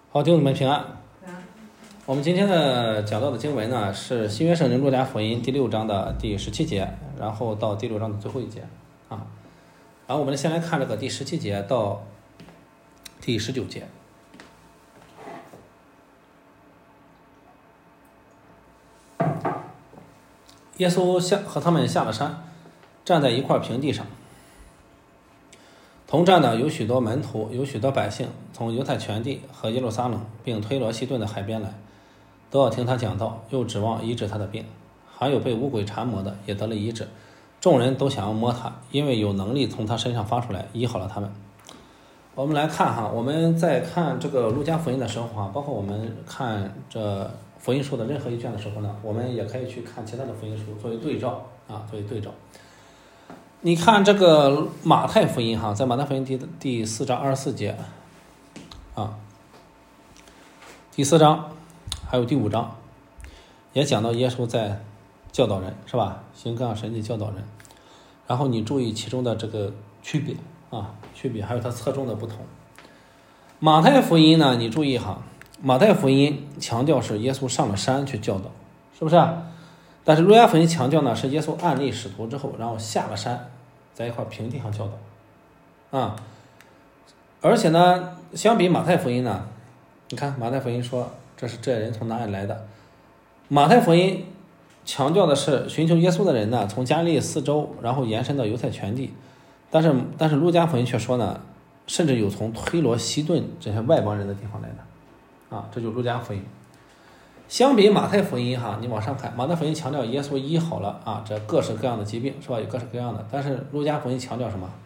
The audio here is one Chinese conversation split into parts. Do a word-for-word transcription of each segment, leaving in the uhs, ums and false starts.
好，弟兄们平安。我们今天的讲到的经文呢，是新约圣经路加福音第六章的第十七节，然后到第六章的最后一节啊。然后我们先来看这个第十七节到第十九节。耶稣下和他们下了山，站在一块平地上。同站的有许多门徒，有许多百姓，从犹太全地和耶路撒冷并推罗西顿的海边来，都要听他讲道，又指望医治他的病。还有被污鬼缠磨的也得了医治，众人都想要摸他，因为有能力从他身上发出来，医好了他们。我们来看哈，我们在看这个路加福音的时候哈，包括我们看这福音书的任何一卷的时候呢，我们也可以去看其他的福音书作为对照啊，作为对照。你看这个马太福音哈，在马太福音第第四章二十四节啊，第四章还有第五章也讲到耶稣在教导人，是吧？行各样神迹教导人。然后你注意其中的这个区别啊，区别还有它侧重的不同。马太福音呢，你注意哈，马太福音强调是耶稣上了山去教导，是不是啊？但是路加福音强调呢，是耶稣按立使徒之后，然后下了山，在一块平地上教导啊。而且呢，相比马太福音呢，你看马太福音说这是这人从哪里来的，马太福音强调的是寻求耶稣的人呢，从加利利四周，然后延伸到犹太全地。但是但是路加福音却说呢，甚至有从推罗西顿这些外邦人的地方来的啊，这就是路加福音。相比马太福音哈，你往上看，马太福音强调耶稣医好了啊，这各式各样的疾病，是吧？有各式各样的。但是路加福音强调什么？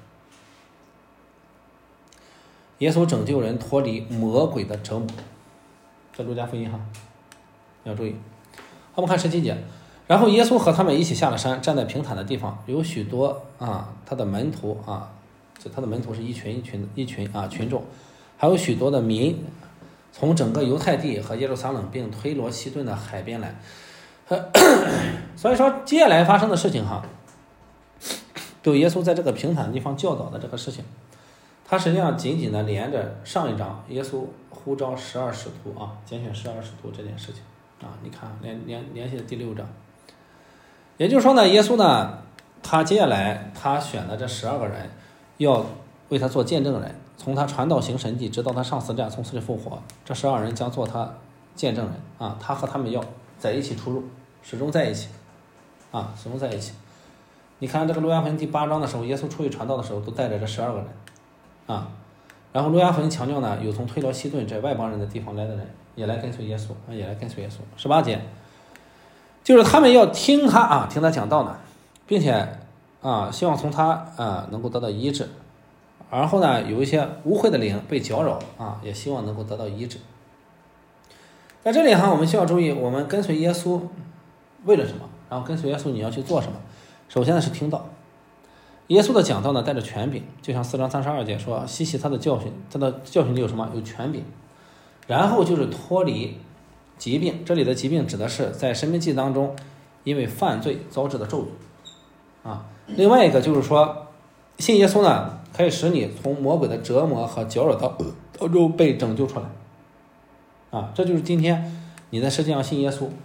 耶稣拯救人脱离魔鬼的折磨。这路加福音哈，要注意。我们看十七节，然后耶稣和他们一起下了山，站在平坦的地方，有许多啊，他的门徒啊，就他的门徒是一群一群一群啊群众，还有许多的民。从整个犹太地和耶路撒冷并推罗西顿的海边来，所以说接下来发生的事情哈，就耶稣在这个平坦的地方教导的这个事情，它实际上紧紧的连着上一章耶稣呼召十二使徒啊，拣选十二使徒这件事情啊，你看连连联系的第六章，也就是说呢，耶稣呢，他接下来他选的这十二个人要为他做见证人。从他传道行神迹，直到他上十字架从死里复活，这十二人将做他见证人啊！他和他们要在一起出入，始终在一起啊，始终在一起。你看这个路加福音第八章的时候，耶稣出去传道的时候，都带着这十二个人啊。然后路加福音强调呢，有从推罗西顿这外邦人的地方来的人也来跟随耶稣啊，也来跟随耶稣。十八节就是他们要听他啊，听他讲道呢，并且啊，希望从他啊能够得到医治。然后呢，有一些污秽的灵被搅扰啊，也希望能够得到医治。在这里哈，我们需要注意，我们跟随耶稣为了什么？然后跟随耶稣你要去做什么？首先呢是听道，耶稣的讲道呢带着权柄，就像四章三十二节说，细细他的教训，他的教训里有什么？有权柄。然后就是脱离疾病，这里的疾病指的是在申命记当中因为犯罪遭致的咒诅啊。另外一个就是说，信耶稣呢，可以使你从魔鬼的折磨和搅扰当当中被拯救出来啊！这就是今天你在世界上信耶稣，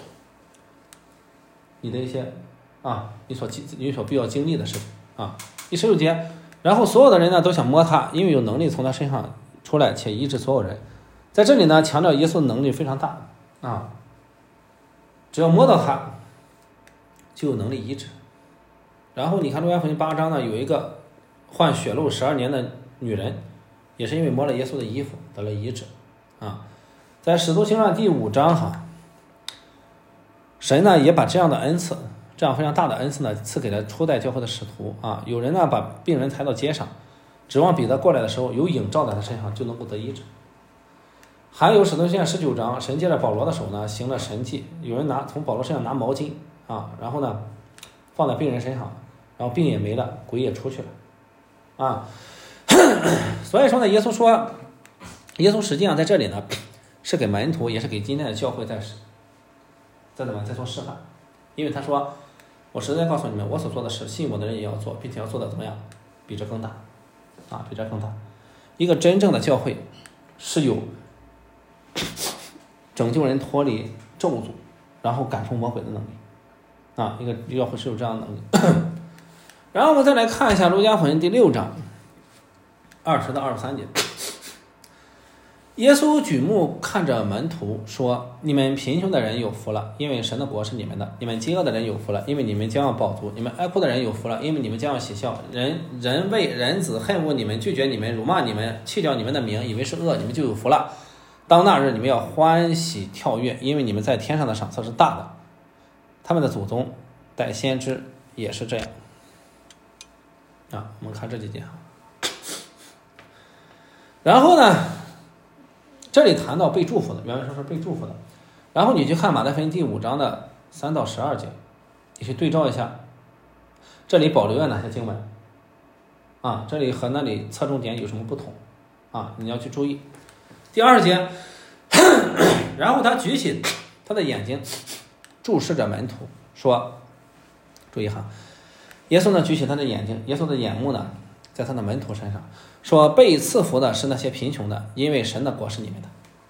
你的一些啊，你所你所必要经历的事情啊。第十六节，然后所有的人呢都想摸他，因为有能力从他身上出来，且医治所有人。在这里呢，强调耶稣的能力非常大啊，只要摸到他，就有能力医治。然后你看路加福音八章呢，有一个患血漏十二年的女人，也是因为摸了耶稣的衣服得了医治啊。在使徒行传第五章哈，神呢也把这样的恩赐，这样非常大的恩赐呢赐给了初代教会的使徒啊。有人呢把病人抬到街上，指望彼得过来的时候有影照在他身上就能够得医治。还有使徒行传十九章，神借着保罗的手呢行了神迹，有人拿从保罗身上拿毛巾啊，然后呢放在病人身上，然后病也没了，鬼也出去了。啊，所以说呢，耶稣说，耶稣实际上在这里呢，是给门徒，也是给今天的教会在在怎么在做示范，因为他说，我实在告诉你们，我所做的事，信我的人也要做，并且要做的怎么样，比这更大，啊，比这更大。一个真正的教会是有拯救人脱离咒诅，然后赶出魔鬼的能力啊，一个约会是有这样的能力。然后我们再来看一下路加福音第六章二十到二十三节。耶稣举目看着门徒说：你们贫穷的人有福了，因为神的国是你们的；你们饥饿的人有福了，因为你们将要饱足；你们哀哭的人有福了，因为你们将要喜笑。人人为人子恨恶你们，拒绝你们，辱骂你们，弃掉你们的名，以为是恶，你们就有福了。当那日你们要欢喜跳跃，因为你们在天上的赏赐是大的。他们的祖宗带先知也是这样啊。我们看这几节。然后呢，这里谈到被祝福的，原文说是被祝福的。然后你去看马太福音第五章的三到十二节，你去对照一下，这里保留了哪些经文啊？这里和那里侧重点有什么不同啊？你要去注意。第二节，然后他举起他的眼睛，注视着门徒，说：注意哈，耶稣呢举起他的眼睛，耶稣的眼目呢在他的门徒身上，说：被赐福的是那些贫穷的，因为神的国是你们的。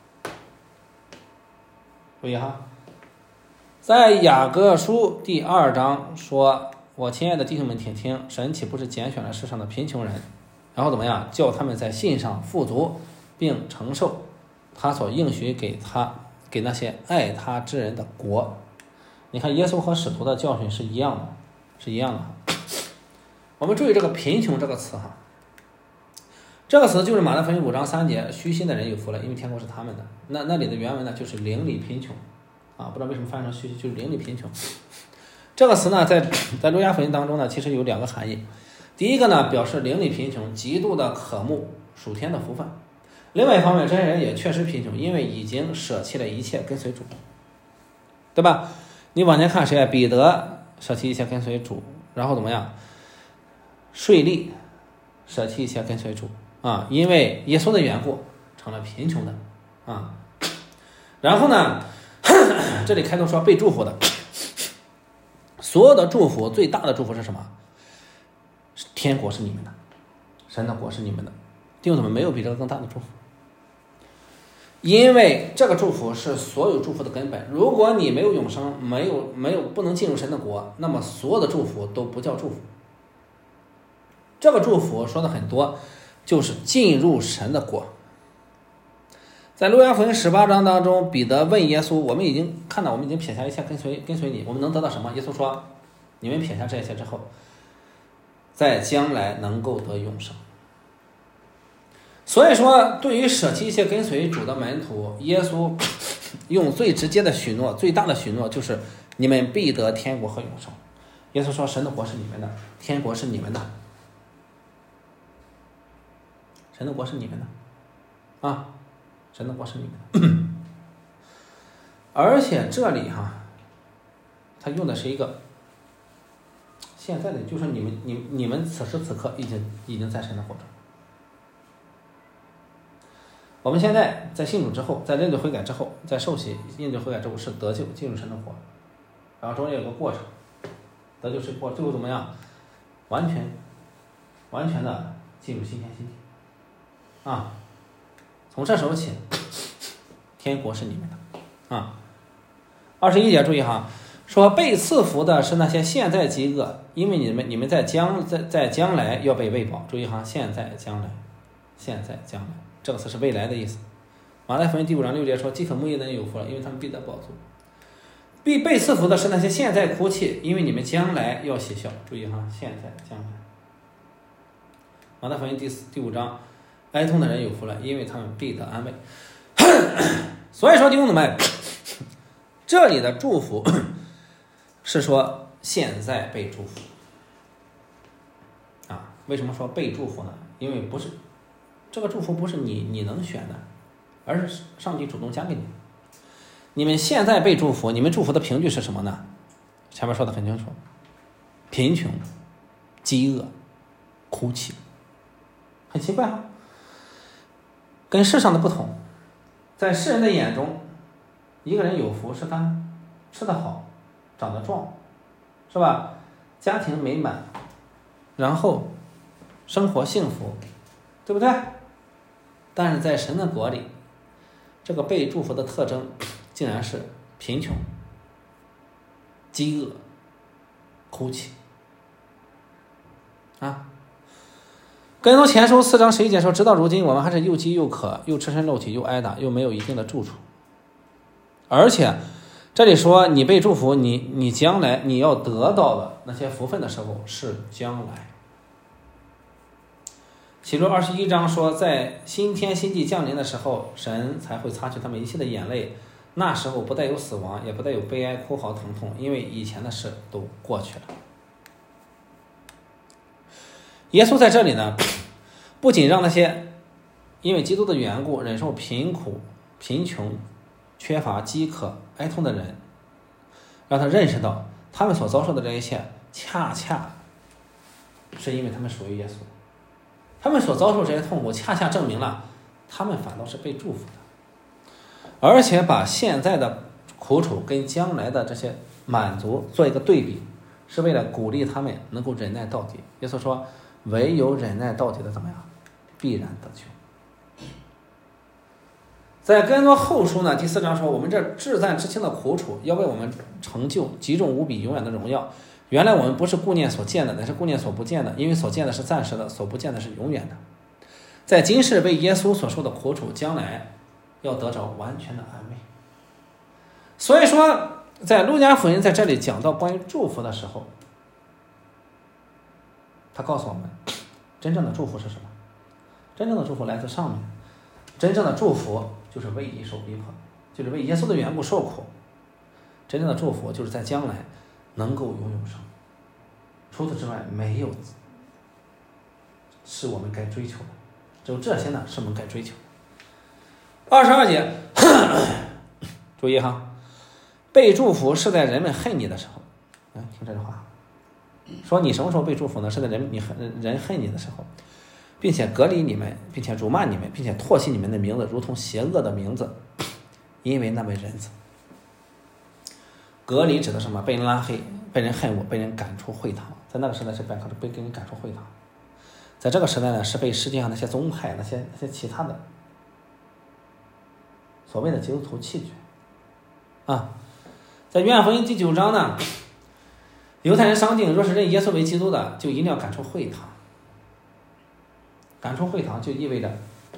注意哈，在雅各书第二章说：我亲爱的弟兄们，听听，神岂不是拣选了世上的贫穷人，然后怎么样，叫他们在信上富足，并承受他所应许给他给那些爱他之人的国。你看耶稣和使徒的教训是一样的，是一样的。我们注意这个贫穷这个词哈，这个词就是马太福音五章三节，虚心的人有福了，因为天国是他们的。那那里的原文呢就是邻里贫穷啊，不知道为什么翻译成虚心，就是邻里贫穷。这个词呢在在路加福音当中呢其实有两个含义。第一个呢表示邻里贫穷，极度的渴慕属天的福分。另外一方面，这些人也确实贫穷，因为已经舍弃了一切跟随主，对吧？你往前看谁啊？彼得舍弃一切跟随主，然后怎么样？税吏舍弃一切跟随主啊，因为耶稣的缘故成了贫穷的啊。然后呢，这里开头说被祝福的，所有的祝福最大的祝福是什么？天国是你们的，神的国是你们的。弟兄姊妹，没有比这个更大的祝福。因为这个祝福是所有祝福的根本。如果你没有永生，没有没有不能进入神的国，那么所有的祝福都不叫祝福。这个祝福说的很多，就是进入神的国。在路加福音十八章当中，彼得问耶稣：我们已经看到，我们已经撇下一切跟随跟随你，我们能得到什么？耶稣说：你们撇下这些之后，在将来能够得永生。所以说，对于舍弃一切跟随主的门徒，耶稣用最直接的许诺，最大的许诺就是你们必得天国和永生。耶稣说：神的国是你们的，天国是你们的。神的国是你们的啊，神的国是你们的。而且这里哈，他用的是一个现在的，就是你们你你们此时此刻已经已经在神的国中。我们现在在信主之后，在认罪悔改之后，在受洗认罪悔改之后是得救，进入神的国，然后中间有个过程，得救是过，最后怎么样？完全完全的进入新天新地啊！从这时候起，天国是你们的啊！二十一节注意哈，说被赐福的是那些现在饥饿，因为你们你们在将在在将来要被喂饱。注意哈，现在将来，现在将来。这个词是未来的意思。马太福音第五章六节说：饥渴慕义的人有福了，因为他们必得饱足。必被赐福的是那些现在哭泣，因为你们将来要喜笑。注意哈，现在将来。马太福音第四第五章，哀痛的人有福了，因为他们必得安慰。所以说弟兄姊妹，这里的祝福是说现在被祝福啊。为什么说被祝福呢？因为不是这个祝福不是你你能选的，而是上帝主动加给你。你们现在被祝福，你们祝福的凭据是什么呢？前面说的很清楚，贫穷、饥饿、哭泣。很奇怪哈，跟世上的不同，在世人的眼中，一个人有福是他吃得好，长得壮，是吧？家庭美满，然后生活幸福，对不对？但是在神的国里，这个被祝福的特征竟然是贫穷、饥饿、哭泣啊。哥林多前书四章十一节说，直到如今我们还是又饥又渴，又赤身露体，又挨打，又没有一定的住处。而且这里说你被祝福，你你将来你要得到的那些福分的时候是将来。启示录二十一章说，在新天新地降临的时候，神才会擦去他们一切的眼泪，那时候不带有死亡，也不带有悲哀、哭嚎、疼痛，因为以前的事都过去了。耶稣在这里呢，不仅让那些因为基督的缘故忍受贫苦、贫穷、缺乏、饥渴、哀痛的人，让他认识到他们所遭受的这一切恰恰是因为他们属于耶稣，他们所遭受这些痛苦恰恰证明了他们反倒是被祝福的，而且把现在的苦楚跟将来的这些满足做一个对比，是为了鼓励他们能够忍耐到底。耶稣说，唯有忍耐到底的怎么样，必然得救。在哥林多后书呢第四章说，我们这至暂至轻的苦楚要为我们成就极重无比永远的荣耀。原来我们不是顾念所见的，乃是顾念所不见的，因为所见的是暂时的，所不见的是永远的。在今世为耶稣所受的苦楚，将来要得着完全的安慰。所以说在路加福音在这里讲到关于祝福的时候，他告诉我们真正的祝福是什么。真正的祝福来自上面，真正的祝福就是为义受逼迫，就是为耶稣的缘故受苦。真正的祝福就是在将来能够有永生，除此之外没有是我们该追求的，只有这些呢是我们该追求的。二十二节注意哈，被祝福是在人们恨你的时候。来听这句话，说你什么时候被祝福呢？是在人你恨人恨你的时候，并且隔离你们，并且辱骂你们，并且唾弃你们的名字，如同邪恶的名字，因为那位人子。隔离指的什么？被人拉黑，被人恨我，被人赶出会堂。在那个时代是被被人赶出会堂，在这个时代呢，是被世界上那些宗派、那些那些其他的所谓的基督徒弃绝啊。在约翰福音第九章呢，犹太人商定，若是认耶稣为基督的，就一定要赶出会堂。赶出会堂就意味着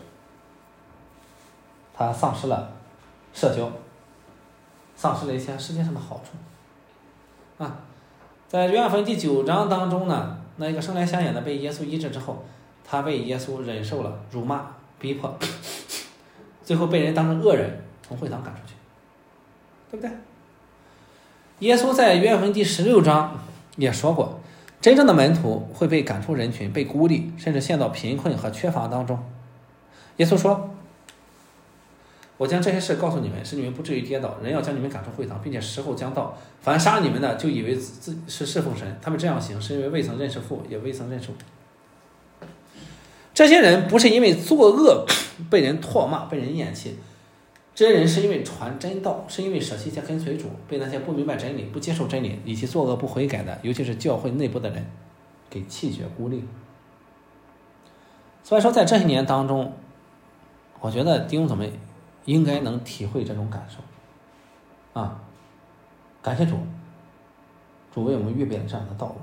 他丧失了社交，丧失了一些世界上的好处啊。在约翰福音第九章当中呢，那一个生来瞎眼的被耶稣医治之后，他被耶稣忍受了辱骂逼迫，最后被人当成恶人从会堂赶出去，对不对？耶稣在约翰福音第十六章也说过，真正的门徒会被赶出人群，被孤立，甚至陷到贫困和缺乏当中。耶稣说，我将这些事告诉你们，使你们不至于跌倒。人要将你们赶出会堂，并且时候将到，凡杀你们的就以为自己是侍奉神，他们这样行是因为未曾认识父，也未曾认识我。这些人不是因为作恶被人唾骂，被人厌弃，这些人是因为传真道，是因为舍弃一切跟随主，被那些不明白真理、不接受真理以及作恶不悔改的，尤其是教会内部的人给弃绝孤立。所以说在这些年当中，我觉得弟兄姊妹应该能体会这种感受啊！感谢主，主为我们预备了这样的道路。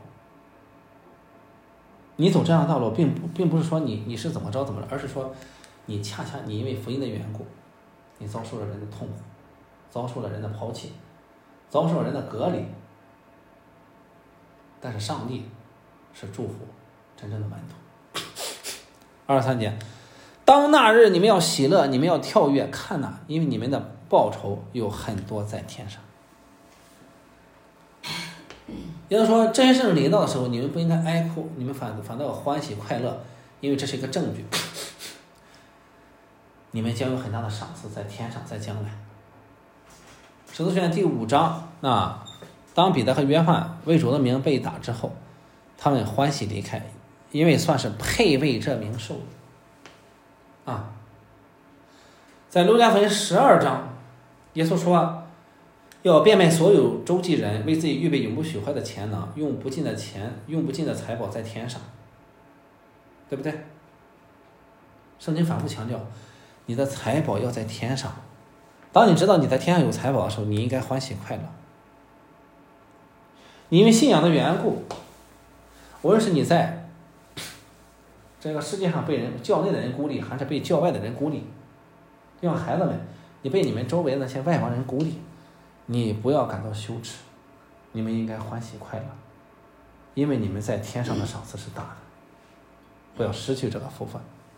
你走这样的道路，并不并不是说你你是怎么着怎么着，而是说你恰恰你因为福音的缘故，你遭受了人的痛苦，遭受了人的抛弃，遭受了人的隔离。但是上帝是祝福真正的门徒。二十三节，当那日你们要喜乐，你们要跳跃，看哪，因为你们的报酬有很多在天上。也就是说，这些事情临到的时候，你们不应该哀哭，你们反反倒要欢喜快乐，因为这是一个证据，你们将有很大的赏赐在天上，在将来。使徒行传第五章，那当彼得和约翰为主的名被打之后，他们欢喜离开，因为算是配为这名受啊。在路加福音十二章，耶稣说要变卖所有周济人，为自己预备永不朽坏的钱囊，用不尽的钱，用不尽的财宝在天上，对不对？圣经反复强调，你的财宝要在天上， 当你知道你在天上有财宝的时候，你应该欢喜快乐。你因为信仰的缘故，无论是你在这个世界上被人教内的人孤立，还是被教外的人孤立，就像孩子们，你被你们周围的那些外邦人孤立，你不要感到羞耻，你们应该欢喜快乐，因为你们在天上的赏赐是大的，不要失去这个福分。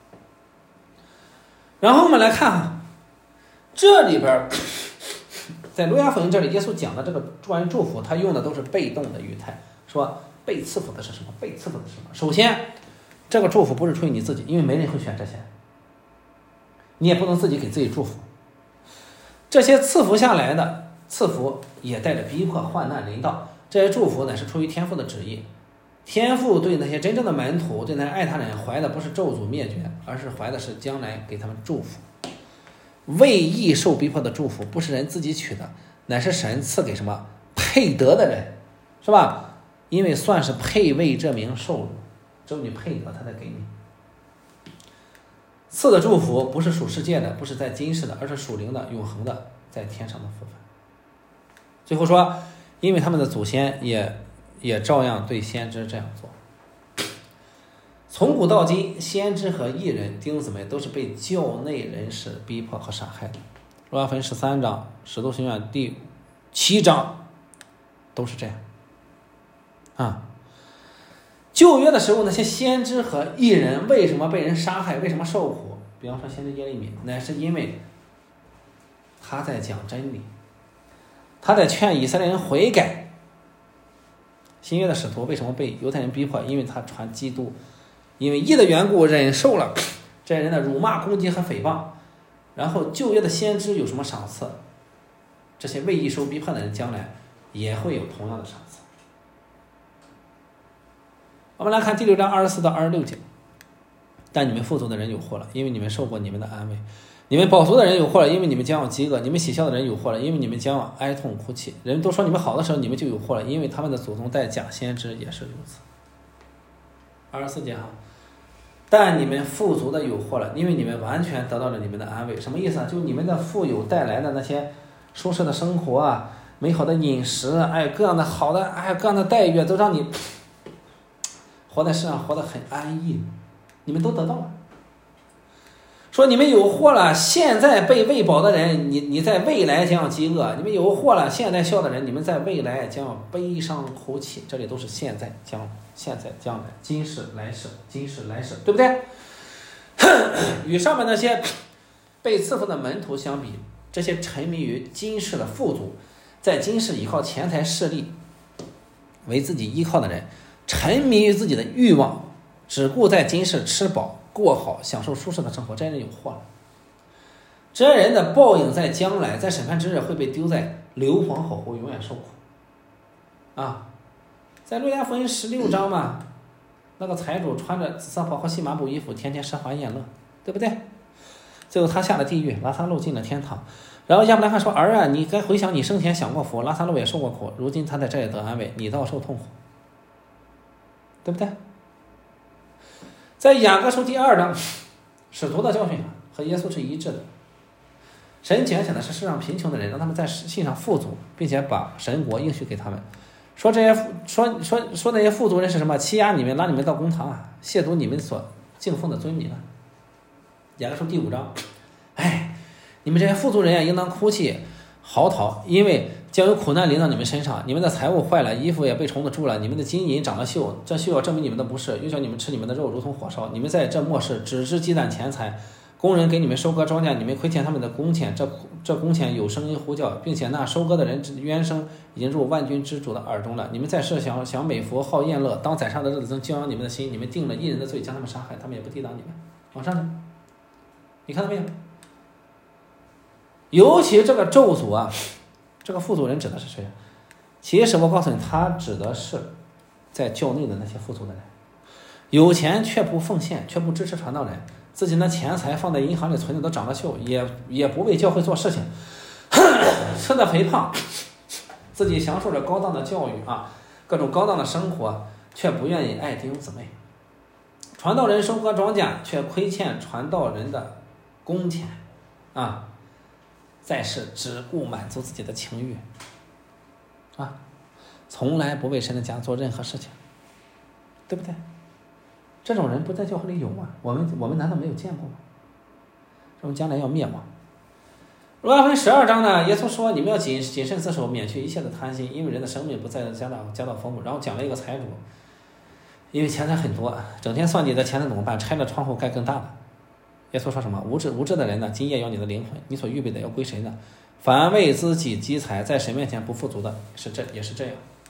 然后我们来看这里边，在路加福音这里，耶稣讲的这个关于祝福，他用的都是被动的语态，说被赐福的是什么，被赐福的是什么。首先这个祝福不是出于你自己，因为没人会选这些，你也不能自己给自己祝福。这些赐福下来的赐福也带着逼迫、患难临到，这些祝福呢是出于天父的旨意。天父对那些真正的门徒，对那些爱他人怀的不是咒诅灭绝，而是怀的是将来给他们祝福。为义受逼迫的祝福不是人自己取的，乃是神赐给什么配得的人，是吧？因为算是配为这名受辱，只有你配得他才给你。赐的祝福不是属世界的，不是在今世的，而是属灵的、永恒的，在天上的福分。最后说，因为他们的祖先也也照样对先知这样做。从古到今，先知和义人弟兄姊妹都是被教内人士逼迫和杀害的。路加福音十三章、使徒行传第七章都是这样啊。旧约的时候，那些先知和义人为什么被人杀害，为什么受苦？比方说先知耶利米，乃是因为他在讲真理，他在劝以色列人悔改。新约的使徒为什么被犹太人逼迫？因为他传基督，因为义的缘故忍受了这些人的辱骂、攻击和诽谤。然后旧约的先知有什么赏赐？这些为义受逼迫的人将来也会有同样的赏赐。我们来看第六章二十四到二十六节。但你们富足的人有祸了，因为你们受过你们的安慰；你们饱足的人有祸了，因为你们将要饥饿；你们喜笑的人有祸了，因为你们将要哀痛哭泣。人都说你们好的时候，你们就有祸了，因为他们的祖宗带假先知也是如此。二十四节哈，但你们富足的有祸了，因为你们完全得到了你们的安慰。什么意思啊？就你们的富有带来的那些舒适的生活啊，美好的饮食，哎，各样的好的，哎，各样的待遇，都让你活在世上活得很安逸，你们都得到了。说你们有祸了，现在被喂饱的人，你你在未来将要饥饿；你们有祸了，现在笑的人，你们在未来将要悲伤哭泣。这里都是现在将现在将来，今世来世，今世来世，对不对？与上面那些被赐福的门徒相比，这些沉迷于今世的富足，在今世依靠钱财势力为自己依靠的人，沉迷于自己的欲望，只顾在今世吃饱过好，享受舒适的生活，这些人有祸了。这些人的报应在将来，在审判之日会被丢在硫磺火湖，永远受苦啊！在路加福音十六章嘛，那个财主穿着紫色袍和细麻布衣服，天天奢华宴乐，对不对？最后他下了地狱，拉撒路进了天堂。然后亚伯拉罕说：“儿啊，你该回想你生前享过福，拉撒路也受过苦，如今他在这里得安慰，你倒受痛苦，对不对？”在雅各书第二章，使徒的教训和耶稣是一致的。神拣选的是世上贫穷的人，让他们在信上富足，并且把神国应许给他们。说这些说说说那些富足人是什么？欺压你们，拉你们到公堂啊，亵渎你们所敬奉的尊名啊。雅各书第五章，哎，你们这些富足人啊，应当哭泣嚎啕，因为将有苦难临到你们身上，你们的财物坏了，衣服也被虫子蛀了，你们的金银长了锈，这锈要证明你们的不是，又叫你们吃你们的肉如同火烧。你们在这末世只知积攒钱财，工人给你们收割庄稼，你们亏欠他们的工钱，这这工钱有声音呼叫，并且那收割的人冤声已经入万军之主的耳中了。你们在世想想美福好宴乐，当宰杀的日子中教养你们的心，你们定了一人的罪，将他们杀害，他们也不抵挡你们。往上呢，你看到没有？尤其这个咒诅啊，这个富足人指的是谁？其实我告诉你，他指的是在教内的那些富足的人，有钱却不奉献，却不支持传道人，自己的钱财放在银行里存的都长了锈，也也不为教会做事情，吃的肥胖，自己享受着高档的教育啊，各种高档的生活，却不愿意爱弟兄姊妹。传道人收割庄稼，却亏欠传道人的工钱啊。 在世只顾满足自己的情欲啊，从来不为神的家做任何事情，对不对？这种人不在教会里有吗？我们我们难道没有见过吗？这种将来要灭亡。罗马书十二章呢，耶稣说你们要谨谨慎自守，免去一切的贪心，因为人的生命不在家道家道丰富。然后讲了一个财主，因为钱财很多，整天算计的钱财怎么办？拆了窗户盖更大的。耶稣说什么？无知无知的人呢，今夜要你的灵魂，你所预备的要归谁呢？凡为自己积财，在神面前不富足的，是这也是这样。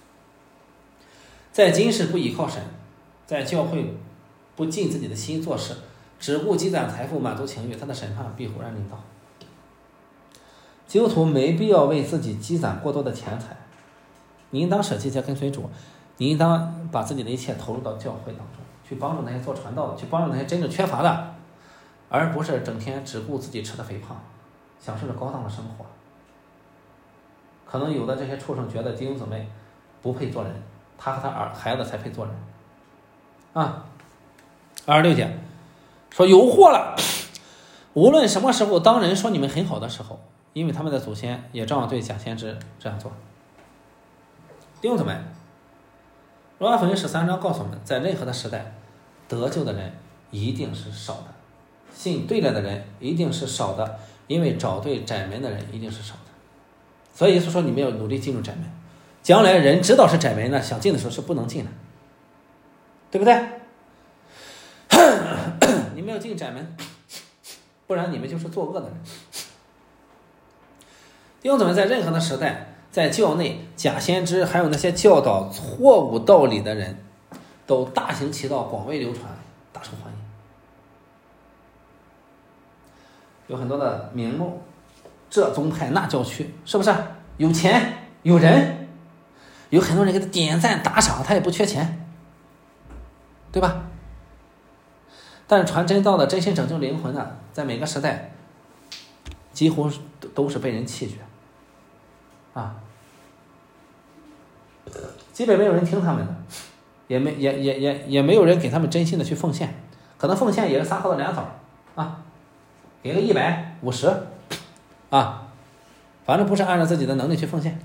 在今世不依靠神，在教会不尽自己的心做事，只顾积攒财富，满足情欲，他的审判必忽然临到。基督徒没必要为自己积攒过多的钱财，你应当舍弃且跟随主，你应当把自己的一切投入到教会当中，去帮助那些做传道的，去帮助那些真正缺乏的，而不是整天只顾自己吃的肥胖，享受着高档的生活。可能有的这些畜生觉得弟兄姊妹不配做人，他和他儿孩子才配做人啊。二十六节说有祸了，无论什么时候，当人说你们很好的时候，因为他们的祖先也照样对假先知这样做。弟兄姊妹，罗马福音十三章告诉我们，在任何的时代，得救的人一定是少的，信对了的人一定是少的，因为找对窄门的人一定是少的。所以耶稣说你们要努力进入窄门，将来人知道是窄门呢，想进的时候是不能进的，对不对？你们要进窄门，不然你们就是作恶的人。弟兄姊妹，在任何的时代，在教内，假先知还有那些教导错误道理的人都大行其道，广为流传，大受欢迎。有很多的名目，这宗派那教区，是不是有钱有人，有很多人给他点赞打赏，他也不缺钱，对吧？但是传真道的真心拯救灵魂呢，在每个时代几乎都是被人弃绝啊，基本没有人听他们的，也没也也也也没有人给他们真心的去奉献，可能奉献也是撒好的两枣啊，给个一百五十啊，反正不是按照自己的能力去奉献。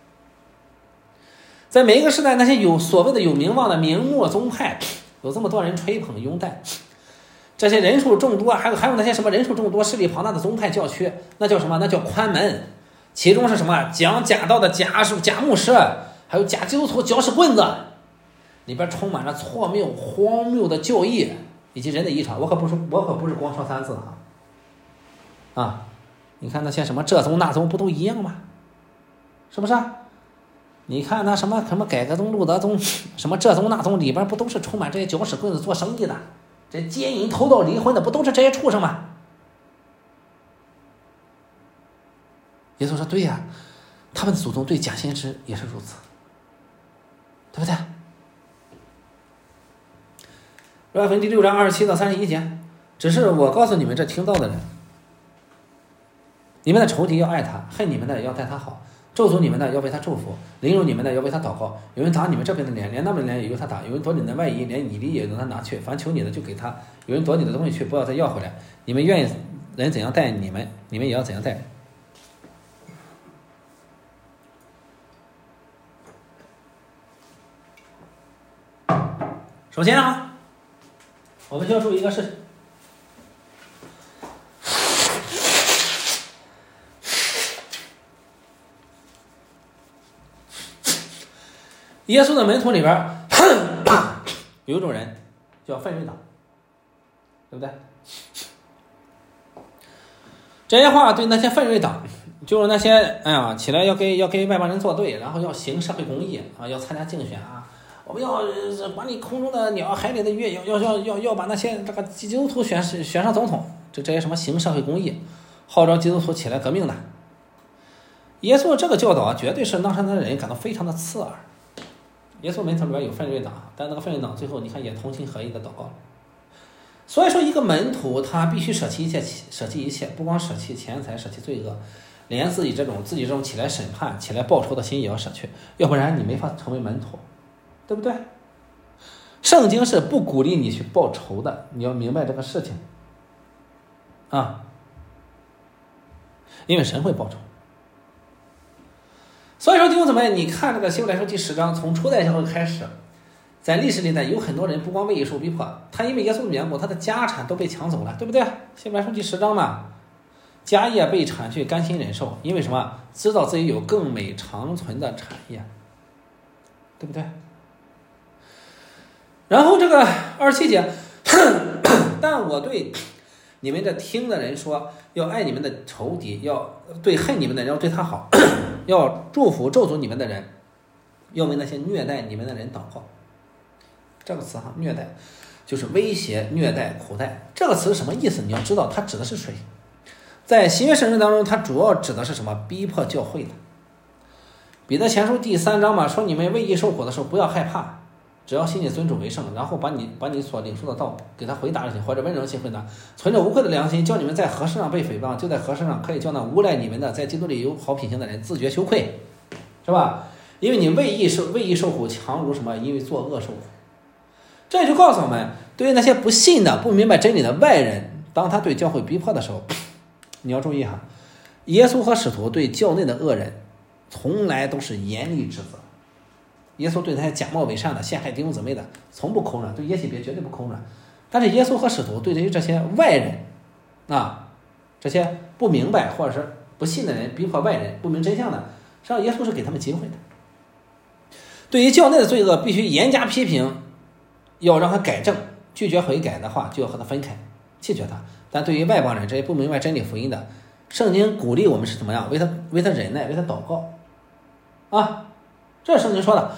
在每一个时代，那些有所谓的有名望的名目宗派，有这么多人吹捧拥戴，这些人数众多，还有还有那些什么人数众多势力庞大的宗派教区，那叫什么？那叫宽门。其中是什么？讲假道的假假牧师，还有假基督徒搅屎棍子，里边充满了错谬荒谬的教义以及人的异常。我可不是我可不是光说三字啊啊！你看那些什么这宗那宗不都一样吗？是不是？你看那什么什么改革宗、路德宗，什么这宗那宗里边不都是充满这些搅屎棍子做生意的，这奸淫偷盗离婚的不都是这些畜生吗？耶稣说对呀、啊，他们的祖宗对假先知也是如此，对不对？约翰第六章二十七到三十一节，只是我告诉你们这听到的人，你们的仇敌要爱他，恨你们的要待他好，咒诅你们的要为他祝福，凌辱你们的要为他祷告。有人打你们这边的脸，连那边的脸也由他打；有人夺你的外衣，连你的也由他拿去。凡求你的就给他，有人夺你的东西去，不要再要回来。你们愿意人怎样待你们，你们也要怎样待人。首先啊，我们需要注意一个事情，耶稣的门徒里边有一种人叫奋锐党，对不对？这些话对那些奋锐党，就是那些哎呀起来要给要给外邦人作对，然后要行社会公益啊，要参加竞选啊，我们要管理空中的鸟，海里的鱼，要要要要要把那些这个基督徒选选上总统，这这些什么行社会公益，号召基督徒起来革命的。耶稣这个教导啊，绝对是让他的人感到非常的刺耳。耶稣门徒里边有奋锐党，但那个奋锐党最后你看也同心合意的祷告了。所以说，一个门徒他必须舍弃一切，舍弃一切，不光舍弃钱财，舍弃罪恶，连自己这种自己这种起来审判、起来报仇的心也要舍去，要不然你没法成为门徒，对不对？圣经是不鼓励你去报仇的，你要明白这个事情啊。 因为神会报仇。所以说弟兄姊妹，你看这个希伯来书第十章，从初代教会开始，在历史里呢，有很多人不光为义受逼迫，他因为耶稣的缘故，他的家产都被抢走了，对不对？希伯来书第十章嘛，家业被铲去，甘心忍受，因为什么？知道自己有更美长存的产业，对不对？然后这个二十七节，但我对你们这听的人说，要爱你们的仇敌，要对恨你们的人要对他好，要祝福咒诅你们的人，要为那些虐待你们的人祷告。这个词哈，虐待就是威胁、虐待、苦待。这个词是什么意思？你要知道它指的是谁。在新约圣经当中，它主要指的是什么？逼迫教会的。彼得前书第三章嘛，说你们为义受苦的时候不要害怕，只要心里尊主为圣，然后把你把你所领受的道给他回答就行，或者温柔心回答，存着无愧的良心，叫你们在何事上被诽谤，就在何事上可以叫那诬赖你们的，在基督里有好品行的人自觉羞愧，是吧？因为你为义受为义受苦，强如什么？因为作恶受苦。这就告诉我们，对于那些不信的、不明白真理的外人，当他对教会逼迫的时候，你要注意哈，耶稣和使徒对教内的恶人，从来都是严厉指责。耶稣对那些假冒伪善的、陷害弟兄姊妹的，从不口软，对耶洗别绝对不口软。但是耶稣和使徒对于这些外人，啊，这些不明白或者是不信的人，逼迫外人、不明真相的，实际上耶稣是给他们机会的。对于教内的罪恶，必须严加批评。要让他改正，拒绝悔改的话，就要和他分开，弃绝他。但对于外邦人，这些不明白真理福音的，圣经鼓励我们是怎么样？为他为他忍耐，为他祷告啊，这是圣经说的。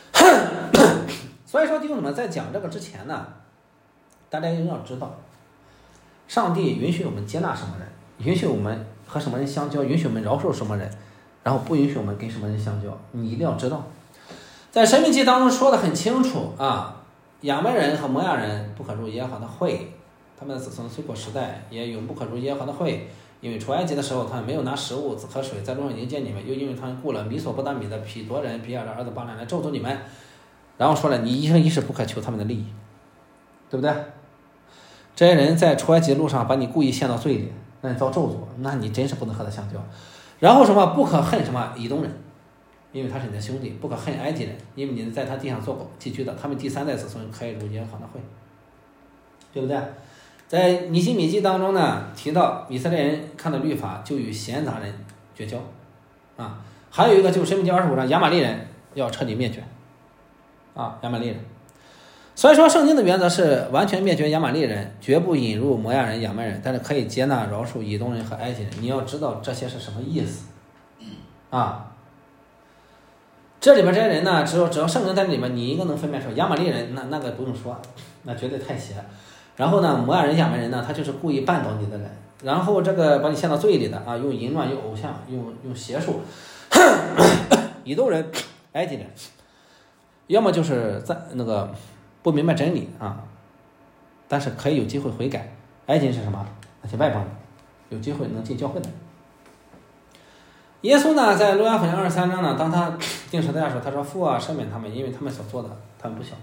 所以说弟兄姊妹在讲这个之前呢，大家一定要知道，上帝允许我们接纳什么人，允许我们和什么人相交，允许我们饶恕什么人，然后不允许我们跟什么人相交，你一定要知道。在申命记当中说的很清楚啊，亚扪人和摩亚人不可入耶和华的会，他们的子孙虽过时代，也永不可入耶和华的会，因为出埃及的时候，他们没有拿食物和水在路上迎接你们，又因为他们雇了米索不达米的毗陀人比尔的儿子巴兰来咒诅你们，然后说了，你一生一世不可求他们的利益，对不对？这些人在出埃及路上把你故意陷到罪里，那你遭咒诅，那你真是不能和他相交。然后什么不可恨什么以东人，因为他是你的兄弟，不可恨埃及人，因为你在他地上做过寄居的，他们第三代子孙可以入耶和华的会，对不对？在尼希米记当中呢，提到以色列人看到律法就与闲杂人绝交啊，还有一个就是申命记二十五章，亚玛力人要彻底灭绝啊，亚玛力人。所以说圣经的原则是完全灭绝亚玛力人，绝不引入摩亚人、亚扪人，但是可以接纳饶恕以东人和埃及人。你要知道这些是什么意思啊？这里边这些人呢，只要只要圣经在这里面，你一个能分辨出亚玛力人，那那个不用说，那绝对太邪。然后呢，摩亚人、亚扪人呢，他就是故意绊倒你的人，然后这个把你陷到罪里的啊，用淫乱、用偶像、用用邪术，以东人、埃及人，要么就是在那个不明白真理啊，但是可以有机会悔改。埃及人是什么？那些外邦人，有机会能进教会的。耶稣呢，在路加福音二十三章呢，当他定十字架的时候，他说：“父啊，赦免他们，因为他们所做的，他们不晓得。”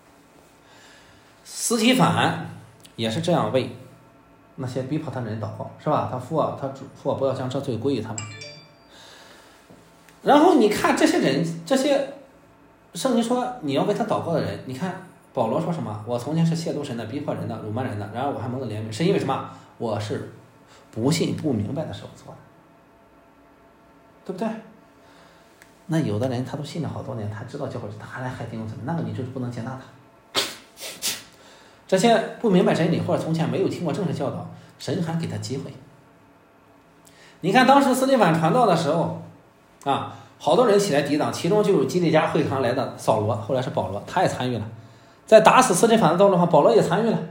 司提反也是这样为那些逼迫他的人祷告，是吧？他父啊，他主父啊，不要将这罪归于他们。然后你看这些人，这些圣经说你要为他祷告的人，你看保罗说什么？我从前是亵渎神的、逼迫人的、辱骂人的，然而我还蒙了怜悯，是因为什么？我是不信不明白的时候做的。对不对？那有的人他都信了好多年，他知道教会，他还来害弟兄姊妹，那个你就是不能接纳他。这些不明白真理或者从前没有听过正式教导，神还给他机会。你看当时司提反传道的时候啊，好多人起来抵挡，其中就有基利家会堂来的扫罗，后来是保罗，他也参与了，在打死司提反的道路上，保罗也参与了。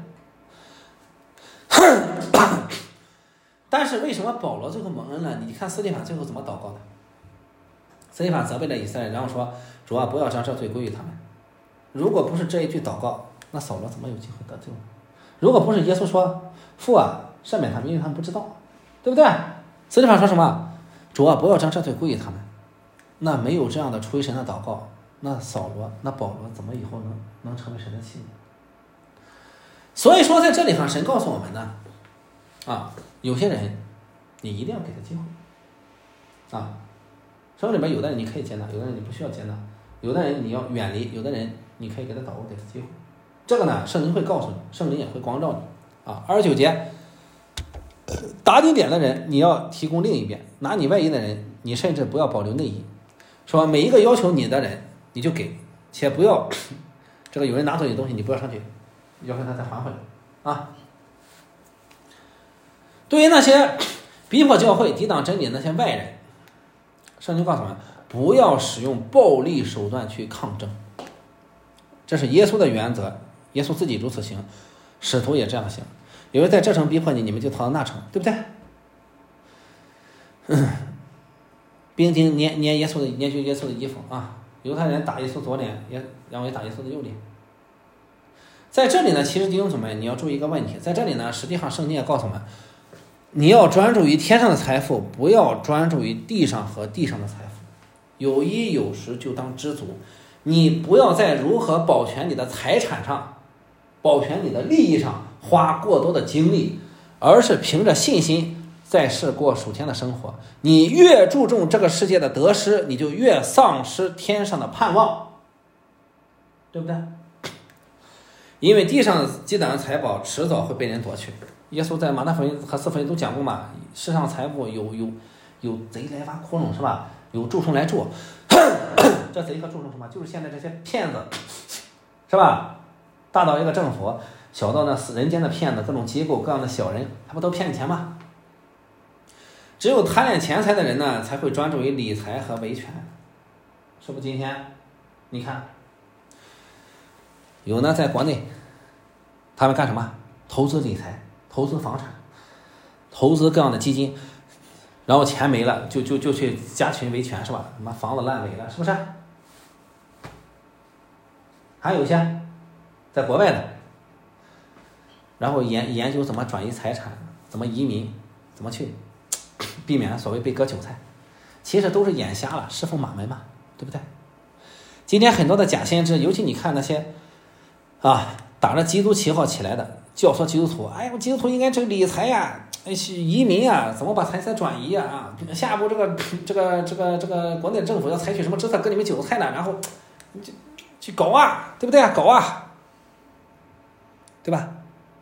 但是为什么保罗最后蒙恩了？你看司提反最后怎么祷告的？司提反责备了以色列人，然后说：“主啊，不要将这罪归于他们。”如果不是这一句祷告，那扫罗怎么有机会得救？如果不是耶稣说：“父啊，赦免他们，因为他们不知道，对不对？”司提反说什么？主啊，不要将这罪归于他们。那没有这样的出于神的祷告，那扫罗、那保罗怎么以后能能成为神的器皿？所以说，在这里哈，神告诉我们呢，啊，有些人你一定要给他机会啊。生活里边有的人你可以接纳，有的人你不需要接纳，有的人你要远离，有的人你可以给他祷告，给他机会。这个呢，圣灵会告诉你，圣灵也会光照你啊。二十九节，打你脸的人你要提供另一边，拿你外衣的人你甚至不要保留内衣。说每一个要求你的人你就给，且不要这个有人拿走你的东西你不要上去要求他再还回来啊。对于那些逼迫教会抵挡真理的那些外人，圣经告诉我们不要使用暴力手段去抗争，这是耶稣的原则，耶稣自己如此行，使徒也这样行。有人在这城逼迫你，你们就逃到那城，对不对？嗯，兵丁捏捏耶稣的捏去耶稣的衣服啊，犹太人打耶稣左脸，也然后也打耶稣的右脸。在这里呢，其实弟兄姊妹你要注意一个问题，在这里呢，实际上圣经也告诉我们，你要专注于天上的财富，不要专注于地上和地上的财富。有衣有食就当知足，你不要在如何保全你的财产上，保全你的利益上花过多的精力，而是凭着信心在世过属天的生活。你越注重这个世界的得失，你就越丧失天上的盼望，对不对？因为地上积攒的财宝迟早会被人夺去。耶稣在马太福音和四福音都讲过嘛，世上财富有有有贼来挖窟窿是吧？有蛀虫来蛀，这贼和蛀虫什么？就是现在这些骗子，是吧？大到一个政府，小到那人间的骗子，各种机构，各样的小人，他不都骗你钱吗？只有贪恋钱财的人呢，才会专注于理财和维权，是不是？今天你看，有呢，在国内，他们干什么？投资理财，投资房产，投资各样的基金。然后钱没了，就就就去加群维权是吧？什么房子烂尾了，是不是？还有一些在国外的，然后研研究怎么转移财产，怎么移民，怎么去避免所谓被割韭菜，其实都是眼瞎了，侍奉马门嘛，对不对？今天很多的假先知，尤其你看那些啊打着基督旗号起来的，教唆基督徒，哎，我基督徒应该这个理财呀。移民啊，怎么把财产转移啊？啊，下一步这个这个这个这个国内政府要采取什么政策割你们韭菜呢？然后去去搞啊，对不对啊？搞啊，对吧？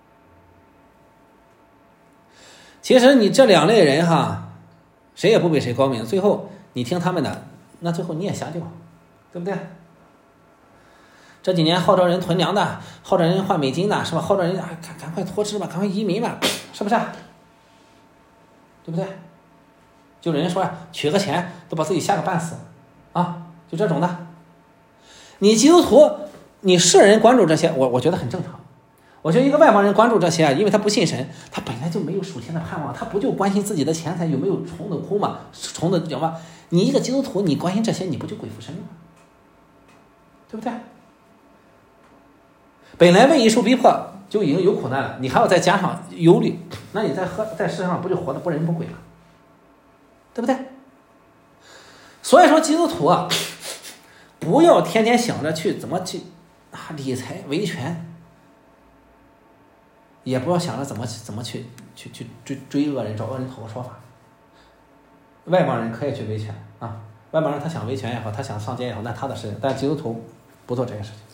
其实你这两类人哈，谁也不比谁高明，最后你听他们的，那最后你也瞎掉，对不对？这几年号召人囤粮的，号召人换美金的，是吧？号召人啊，赶赶快脱脂吧，赶快移民吧，是不是？对不对？就人说取个钱都把自己吓个半死啊，就这种的。你基督徒，你世人关注这些，我我觉得很正常。我觉得一个外邦人关注这些啊，因为他不信神，他本来就没有属天的盼望，他不就关心自己的钱财有没有虫子哭嘛，虫子咬嘛。你一个基督徒，你关心这些，你不就鬼附身了吗？对不对？本来为一受逼迫就已经有苦难了，你还要再加上忧虑，那你在和在世上不就活得不人不鬼了，对不对？所以说基督徒啊，不要天天想着去怎么去啊理财维权，也不要想着怎么怎么去去去追追恶人，找恶人讨个说法。外邦人可以去维权啊，外邦人他想维权也好，他想上街也好，那他的事情，但基督徒不做这些事情。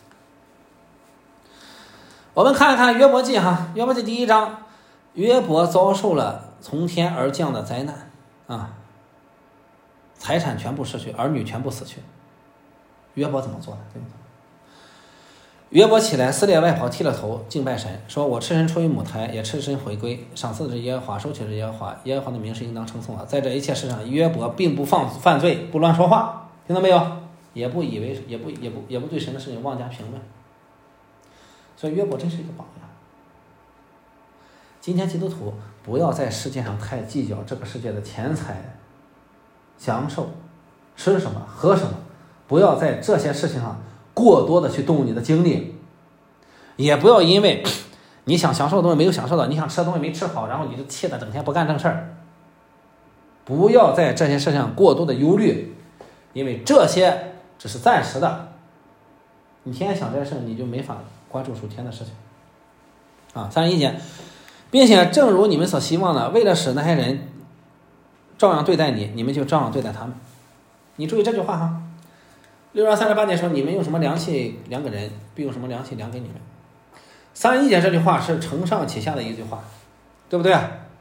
我们看一看约伯记哈，约伯记第一章，约伯遭受了从天而降的灾难啊，财产全部失去，儿女全部死去。约伯怎么做的？对不对？约伯起来撕裂外袍，剃了头，敬拜神，说我赤身出于母胎，也赤身回归，赏赐的是耶和华，收取的是耶和华，耶和华的名是应当称颂的。在这一切事上，约伯并不放犯罪，不乱说话，听到没有？也不以为也不也不也不对神的事情妄加评论。所以约伯真是一个榜样。今天基督徒不要在世界上太计较这个世界的钱财、享受、吃什么、喝什么，不要在这些事情上过多的去动用你的精力，也不要因为你想享受的东西没有享受到，你想吃的东西没吃好，然后你就气得整天不干正事儿。不要在这些事情上过多的忧虑，因为这些只是暂时的。你天天想这些事，你就没法关注属天的事情啊。三十一节，并且正如你们所希望的，为了使那些人照样对待你，你们就照样对待他们。你注意这句话哈。六章三十八节说，你们用什么量器量给人，必用什么量器量给你们。三十一节这句话是承上启下的一句话，对不对？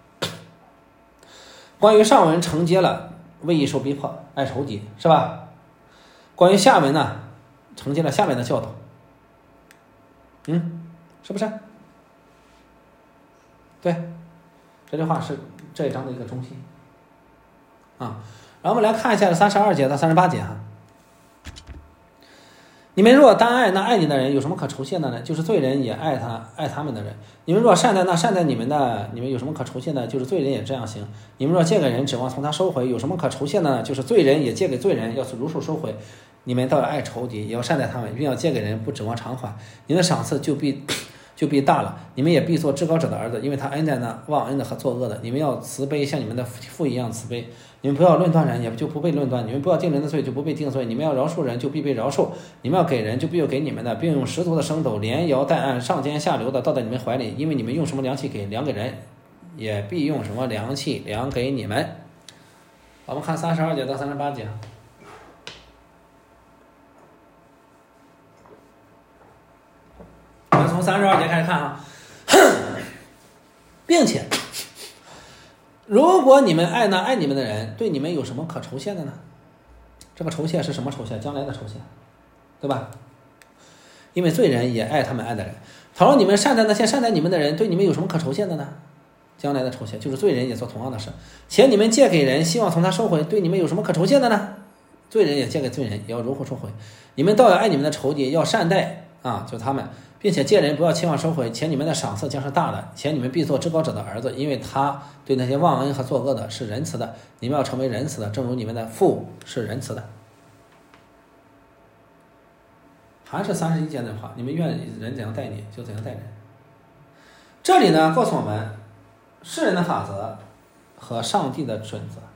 关于上文承接了为义受逼迫，爱仇敌，是吧？关于下文呢，承接了下面的教导。嗯，是不是？对，这句话是这一章的一个中心啊。然后我们来看一下三十二节到三十八节哈。你们若单爱那爱你的人，有什么可酬谢的呢？就是罪人也爱他爱他们的人。你们若善待那善待你们的，你们有什么可酬谢的？就是罪人也这样行。你们若借给人，指望从他收回，有什么可酬谢的呢？就是罪人也借给罪人，要是如数收回。你们倒要爱仇敌，也要善待他们，并要借给人，不指望偿还。你的赏赐就必就必大了。你们也必做至高者的儿子，因为他恩待那忘恩的和作恶的。你们要慈悲，像你们的父一样慈悲。你们不要论断人，也就不被论断；你们不要定人的罪，就不被定罪；你们要饶恕人，就必被饶恕；你们要给人，就必有给你们的，并用十足的升斗连摇带按，上尖下流的倒在你们怀里。因为你们用什么量器给量给人，也必用什么量器量给你们。我们看三十二节到三十八节。我们从三十二节开始看啊，并且。如果你们爱那爱你们的人，对你们有什么可酬谢的呢？这个酬谢是什么酬谢？将来的酬谢，对吧？因为罪人也爱他们爱的人。倘若你们善待那些善待你们的人，对你们有什么可酬谢的呢？将来的酬谢就是罪人也做同样的事。且你们借给人，希望从他收回，对你们有什么可酬谢的呢？罪人也借给罪人，也要如何收回。你们倒要爱你们的仇敌，要善待啊，就他们，并且借人不要期望收回，且你们的赏赐将是大的，且你们必做至高者的儿子，因为他对那些忘恩和作恶的是仁慈的，你们要成为仁慈的，正如你们的父是仁慈的。还是三十一节的话，你们愿人怎样待你，就怎样待人。这里呢，告诉我们世人的法则和上帝的准则。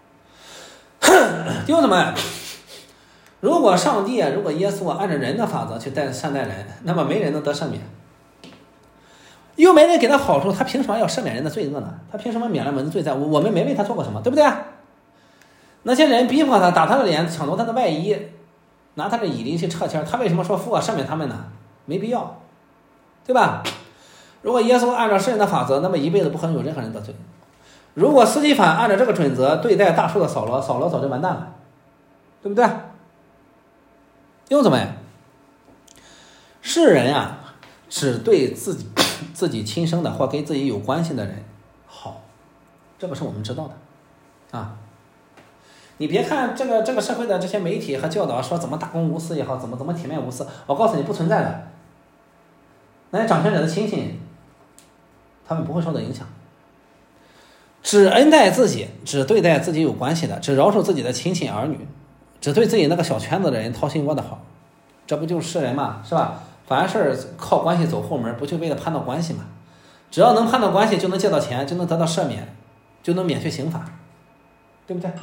弟兄姊妹，如果上帝啊，如果耶稣啊，按照人的法则去待善待人，那么没人能得赦免，又没人给他好处，他凭什么要赦免人的罪恶呢？他凭什么免了我们的罪债？我们没为他做过什么，对不对？那些人逼迫他，打他的脸，抢夺他的外衣，拿他的以利去撤签，他为什么说父啊赦免他们呢？没必要，对吧？如果耶稣按照世人的法则，那么一辈子不可能有任何人得罪。如果司提反按照这个准则对待大数的扫罗，扫罗早就完蛋了，对不对？弟兄姊妹，世人啊，只对自己自己亲生的或跟自己有关系的人好，这个是我们知道的啊。你别看这个这个社会的这些媒体和教导说怎么大公无私也好，怎么怎么铁面无私，我告诉你不存在的。那些掌权者的亲戚，他们不会受到影响。只恩待自己，只对待自己有关系的，只饶恕自己的亲戚儿女，只对自己那个小圈子的人掏心窝的好，这不就是世人嘛，是吧？凡事靠关系走后门，不就为了攀到关系嘛？只要能攀到关系，就能借到钱，就能得到赦免，就能免去刑罚，对不对？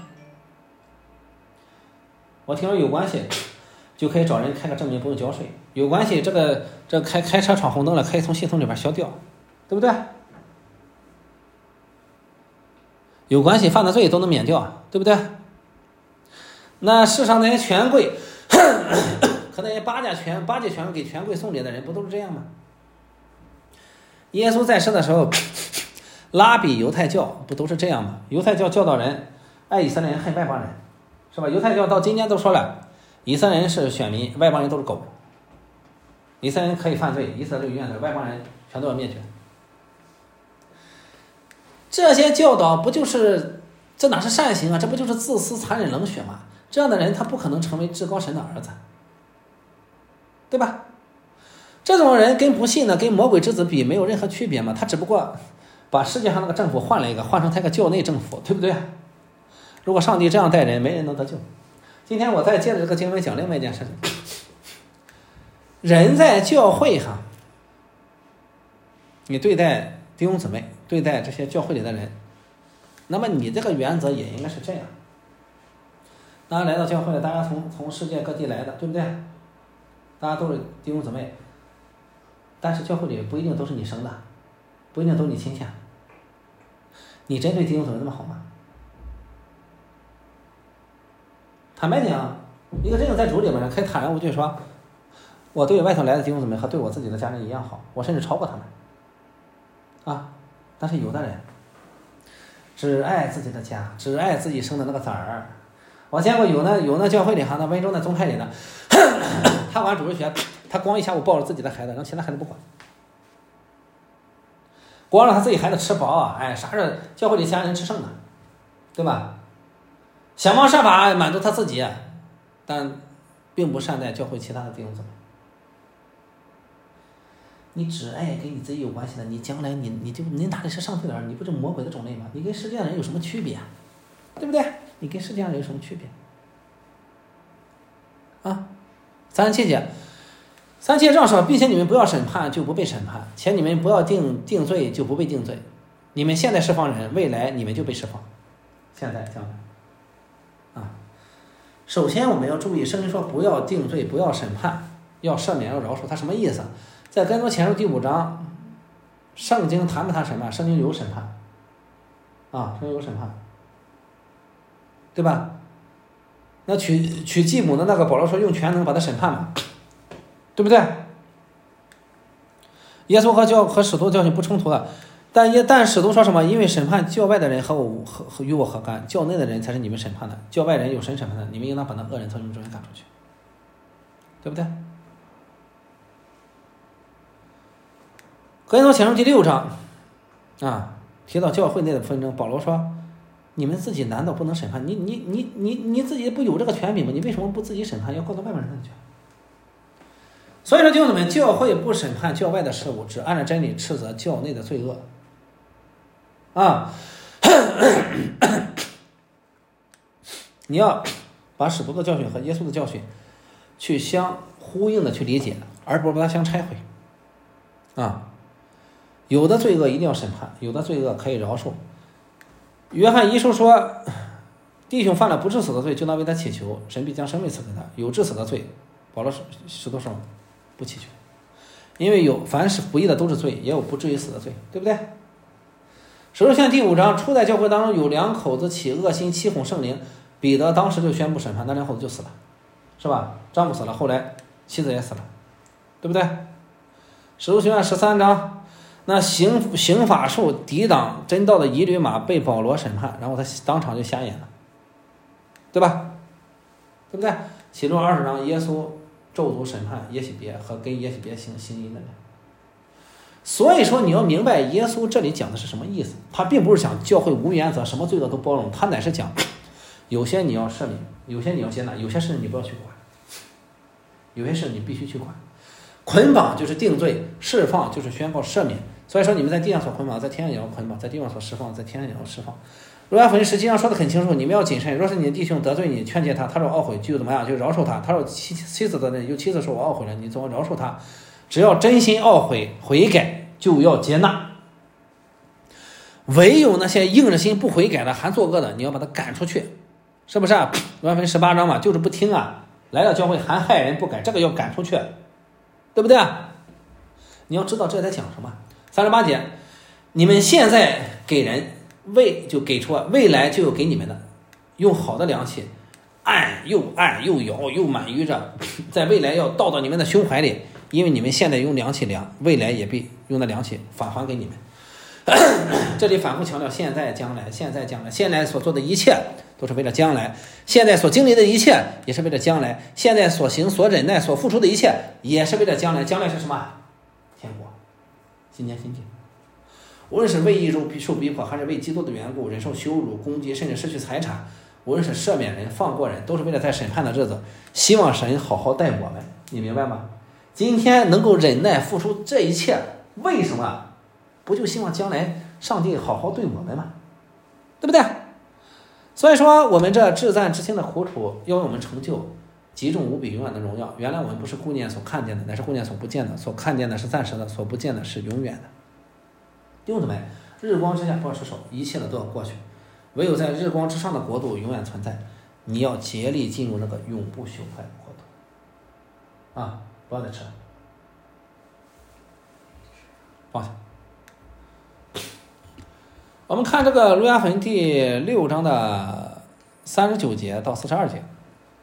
我听说有关系就可以找人开个证明，不用交税。有关系，这个这个、开开车闯红灯了，可以从系统里边消掉，对不对？有关系犯的罪都能免掉，对不对？那世上那些权贵，和那些八家权八家权给权贵送礼的人，不都是这样吗？耶稣在世的时候，拉比犹太教不都是这样吗？犹太教教导人爱以色列人恨外邦人，是吧？犹太教到今天都说了，以色列人是选民，外邦人都是狗。以色列人可以犯罪，以色列有冤的，外邦人全都要灭绝。这些教导不就是这哪是善行啊？这不就是自私、残忍、冷血吗？这样的人他不可能成为至高神的儿子，对吧？这种人跟不信的、跟魔鬼之子比没有任何区别嘛，他只不过把世界上那个政府换了一个，换成他一个教内政府，对不对？如果上帝这样待人，没人能得救。今天我再接着这个经文讲另外一件事情，人在教会哈，你对待弟兄姊妹，对待这些教会里的人，那么你这个原则也应该是这样。大家来到教会了，大家从从世界各地来的，对不对？大家都是弟兄姊妹，但是教会里不一定都是你生的，不一定都是你亲戚。你真对弟兄姊妹那么好吗？ 坦白讲，一个真正在主里面人可以坦然无惧说，我对外头来的弟兄姊妹和对我自己的家人一样好，我甚至超过他们啊。但是有的人只爱自己的家，只爱自己生的那个崽儿。我见过有那有那教会里哈，那温州那宗派里呢，他管主日学，他光一下午抱着自己的孩子，让其他孩子不管，光让他自己孩子吃饱啊，哎，啥是教会里其他人吃剩的，对吧？想方设法满足他自己，但并不善待教会其他的弟兄姊妹。你只爱跟你自己有关系的，你将来你你就你哪里是上帝的儿，你不是魔鬼的种类吗？你跟世界上人有什么区别？对不对？你跟世界上人有什么区别？啊，三十七节，三十七节这样说，并且你们不要审判，就不被审判；且你们不要定定罪，就不被定罪。你们现在释放人，未来你们就被释放。现在将来，啊，首先我们要注意，圣经说不要定罪，不要审判，要赦免，要饶恕。它什么意思？在哥林多前书第五章，圣经谈不谈审判？圣经有审判，啊，圣经有审判，对吧？那娶娶继母的那个保罗说用全能把他审判嘛，对不对？耶稣和教和使徒教训不冲突的，但耶但使徒说什么？因为审判教外的人和我和和与我何干？教内的人才是你们审判的，教外人有神审判的，你们应当把那恶人从你们中间赶出去，对不对？哥林多前书第六章啊，提到教会内的纷争，保罗说：“你们自己难道不能审判？你你你你你自己不有这个权柄吗？你为什么不自己审判？要告诉外面人的权？”所以说，弟兄姊妹，教会不审判教外的事物，只按照真理斥责教内的罪恶啊。你要把使徒的教训和耶稣的教训去相呼应的去理解，而不是把它相拆毁啊。有的罪恶一定要审判，有的罪恶可以饶恕。约翰一书说，弟兄犯了不致死的罪，就当为他祈求，神必将生命赐给他。有致死的罪，保罗使徒说不祈求，因为有凡是不义的都是罪，也有不至于死的罪，对不对？使徒行传第五章，初代教会当中有两口子起恶心欺哄圣灵，彼得当时就宣布审判，那两口子就死了，是吧？丈夫死了，后来妻子也死了，对不对？使徒行传十三章，那刑刑法术抵挡真道的一驴马被保罗审判，然后他当场就瞎眼了，对吧？对不对？启示录二十章，耶稣咒诅审判耶洗别和跟耶洗别行行淫的人。所以说你要明白耶稣这里讲的是什么意思，他并不是讲教会无原则，什么罪恶都包容，他乃是讲有些你要赦免，有些你要接纳，有些事你不要去管，有些事你必须去管。捆绑就是定罪，释放就是宣告赦免。所以说你们在地上所捆绑，在天上也要捆绑；在地上所释放，在天上也要释放。路加福音实际上说的很清楚，你们要谨慎。若是你的弟兄得罪你，劝诫他，他说懊悔，就怎么样，就饶恕他。他说妻妻子的人有妻子说我懊悔了，你怎么饶恕他？只要真心懊悔悔改，就要接纳。唯有那些硬着心不悔改的，还作恶的，你要把他赶出去，是不是啊？路加福音十八章嘛，就是不听啊，来到教会还害人不改，这个要赶出去，对不对？你要知道这在讲什么。三十八节，你们现在给人未就给出，未来就有给你们的，用好的凉气按又按又摇又满于着，在未来要倒到你们的胸怀里，因为你们现在用凉气凉，未来也必用的凉气返还给你们。这里反复强调现在将来，现在将来，现在所做的一切都是为了将来，现在所经历的一切也是为了将来，现在所行所忍耐所付出的一切也是为了将来。将来是什么？天国，新年新地。无论是为义受逼迫，还是为基督的缘故忍受羞辱攻击，甚至失去财产，无论是赦免人放过人，都是为了在审判的日子希望神好好待我们，你明白吗？今天能够忍耐付出这一切，为什么？不就希望将来上帝好好对我们吗？对不对？所以说我们这至赞至轻的苦楚要为我们成就极重无比永远的荣耀。原来我们不是顾念所看见的，乃是顾念所不见的，所看见的是暂时的，所不见的是永远的。弟兄姊妹，日光之下不要失手，一切的都要过去，唯有在日光之上的国度永远存在。你要竭力进入那个永不朽坏的国度啊！不要再吃了，放下。我们看这个路加福音第六章的三十九节到四十二节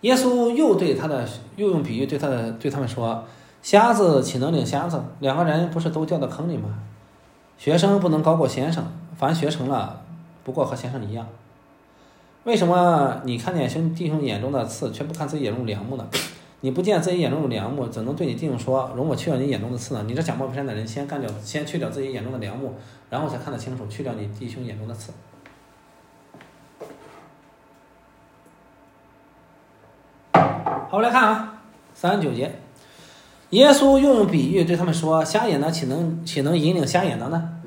耶稣又对他的又用比喻对他的对他们说，瞎子岂能领瞎子？两个人不是都掉到坑里吗？学生不能高过先生，凡学成了，不过和先生一样。为什么你看见兄弟兄眼中的刺，却不看自己眼中的梁木呢？你不见自己眼中有梁木，怎能对你弟兄说，容我去掉你眼中的刺呢？你这假冒伪善的人，先干掉，先去掉自己眼中的梁木，然后才看得清楚，去掉你弟兄眼中的刺。好，我来看啊，三十九节，耶稣又用比喻对他们说，瞎眼的岂能岂能引领瞎眼的呢？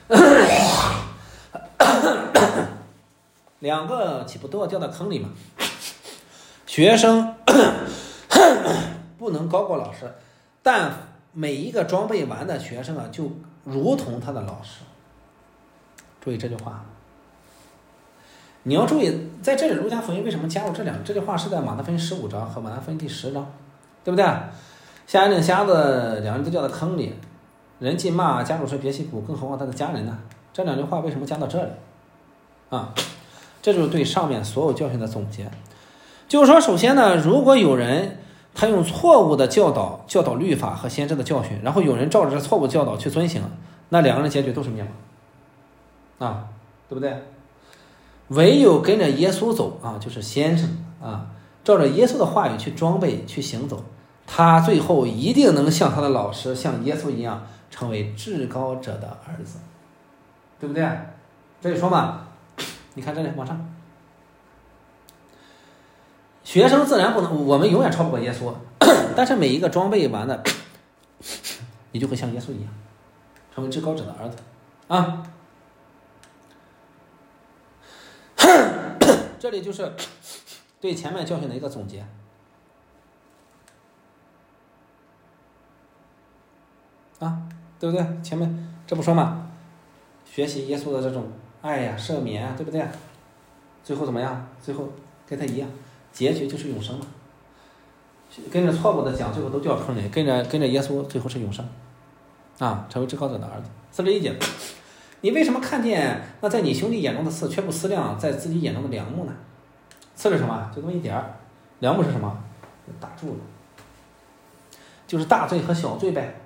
两个岂不都要掉到坑里吗？学生不能高过老师，但每一个装备完的学生啊，就如同他的老师。注意这句话，你要注意，在这里路加福音为什么加入这两这句话是在马太福音十五章和马太福音第十章，对不对？瞎眼领瞎子，两人都掉到坑里，人既骂家主是别西卜，更何况他的家人呢？这两句话为什么加到这里啊？这就是对上面所有教训的总结。就是说，首先呢，如果有人他用错误的教导教导律法和先知的教训，然后有人照着这错误教导去遵行，那两个人结局都是灭亡啊，对不对？唯有跟着耶稣走啊，就是先生啊，照着耶稣的话语去装备去行走，他最后一定能像他的老师像耶稣一样成为至高者的儿子，对不对？这里说嘛，你看这里往上，学生自然不能，我们永远超不过耶稣，但是每一个装备完的，你就会像耶稣一样成为至高者的儿子啊。这里就是对前面教训的一个总结啊，对不对？前面这不说嘛，学习耶稣的这种爱呀、赦免，对不对？最后怎么样？最后跟他一样，结局就是永生嘛。跟着错误的讲，最后都掉坑里；跟着跟着耶稣，最后是永生啊，成为至高者的儿子。四十一节，你为什么看见那在你兄弟眼中的刺，却不思量在自己眼中的梁木呢？刺是什么？就这么一点儿。梁木是什么？打住了，就是大罪和小罪呗。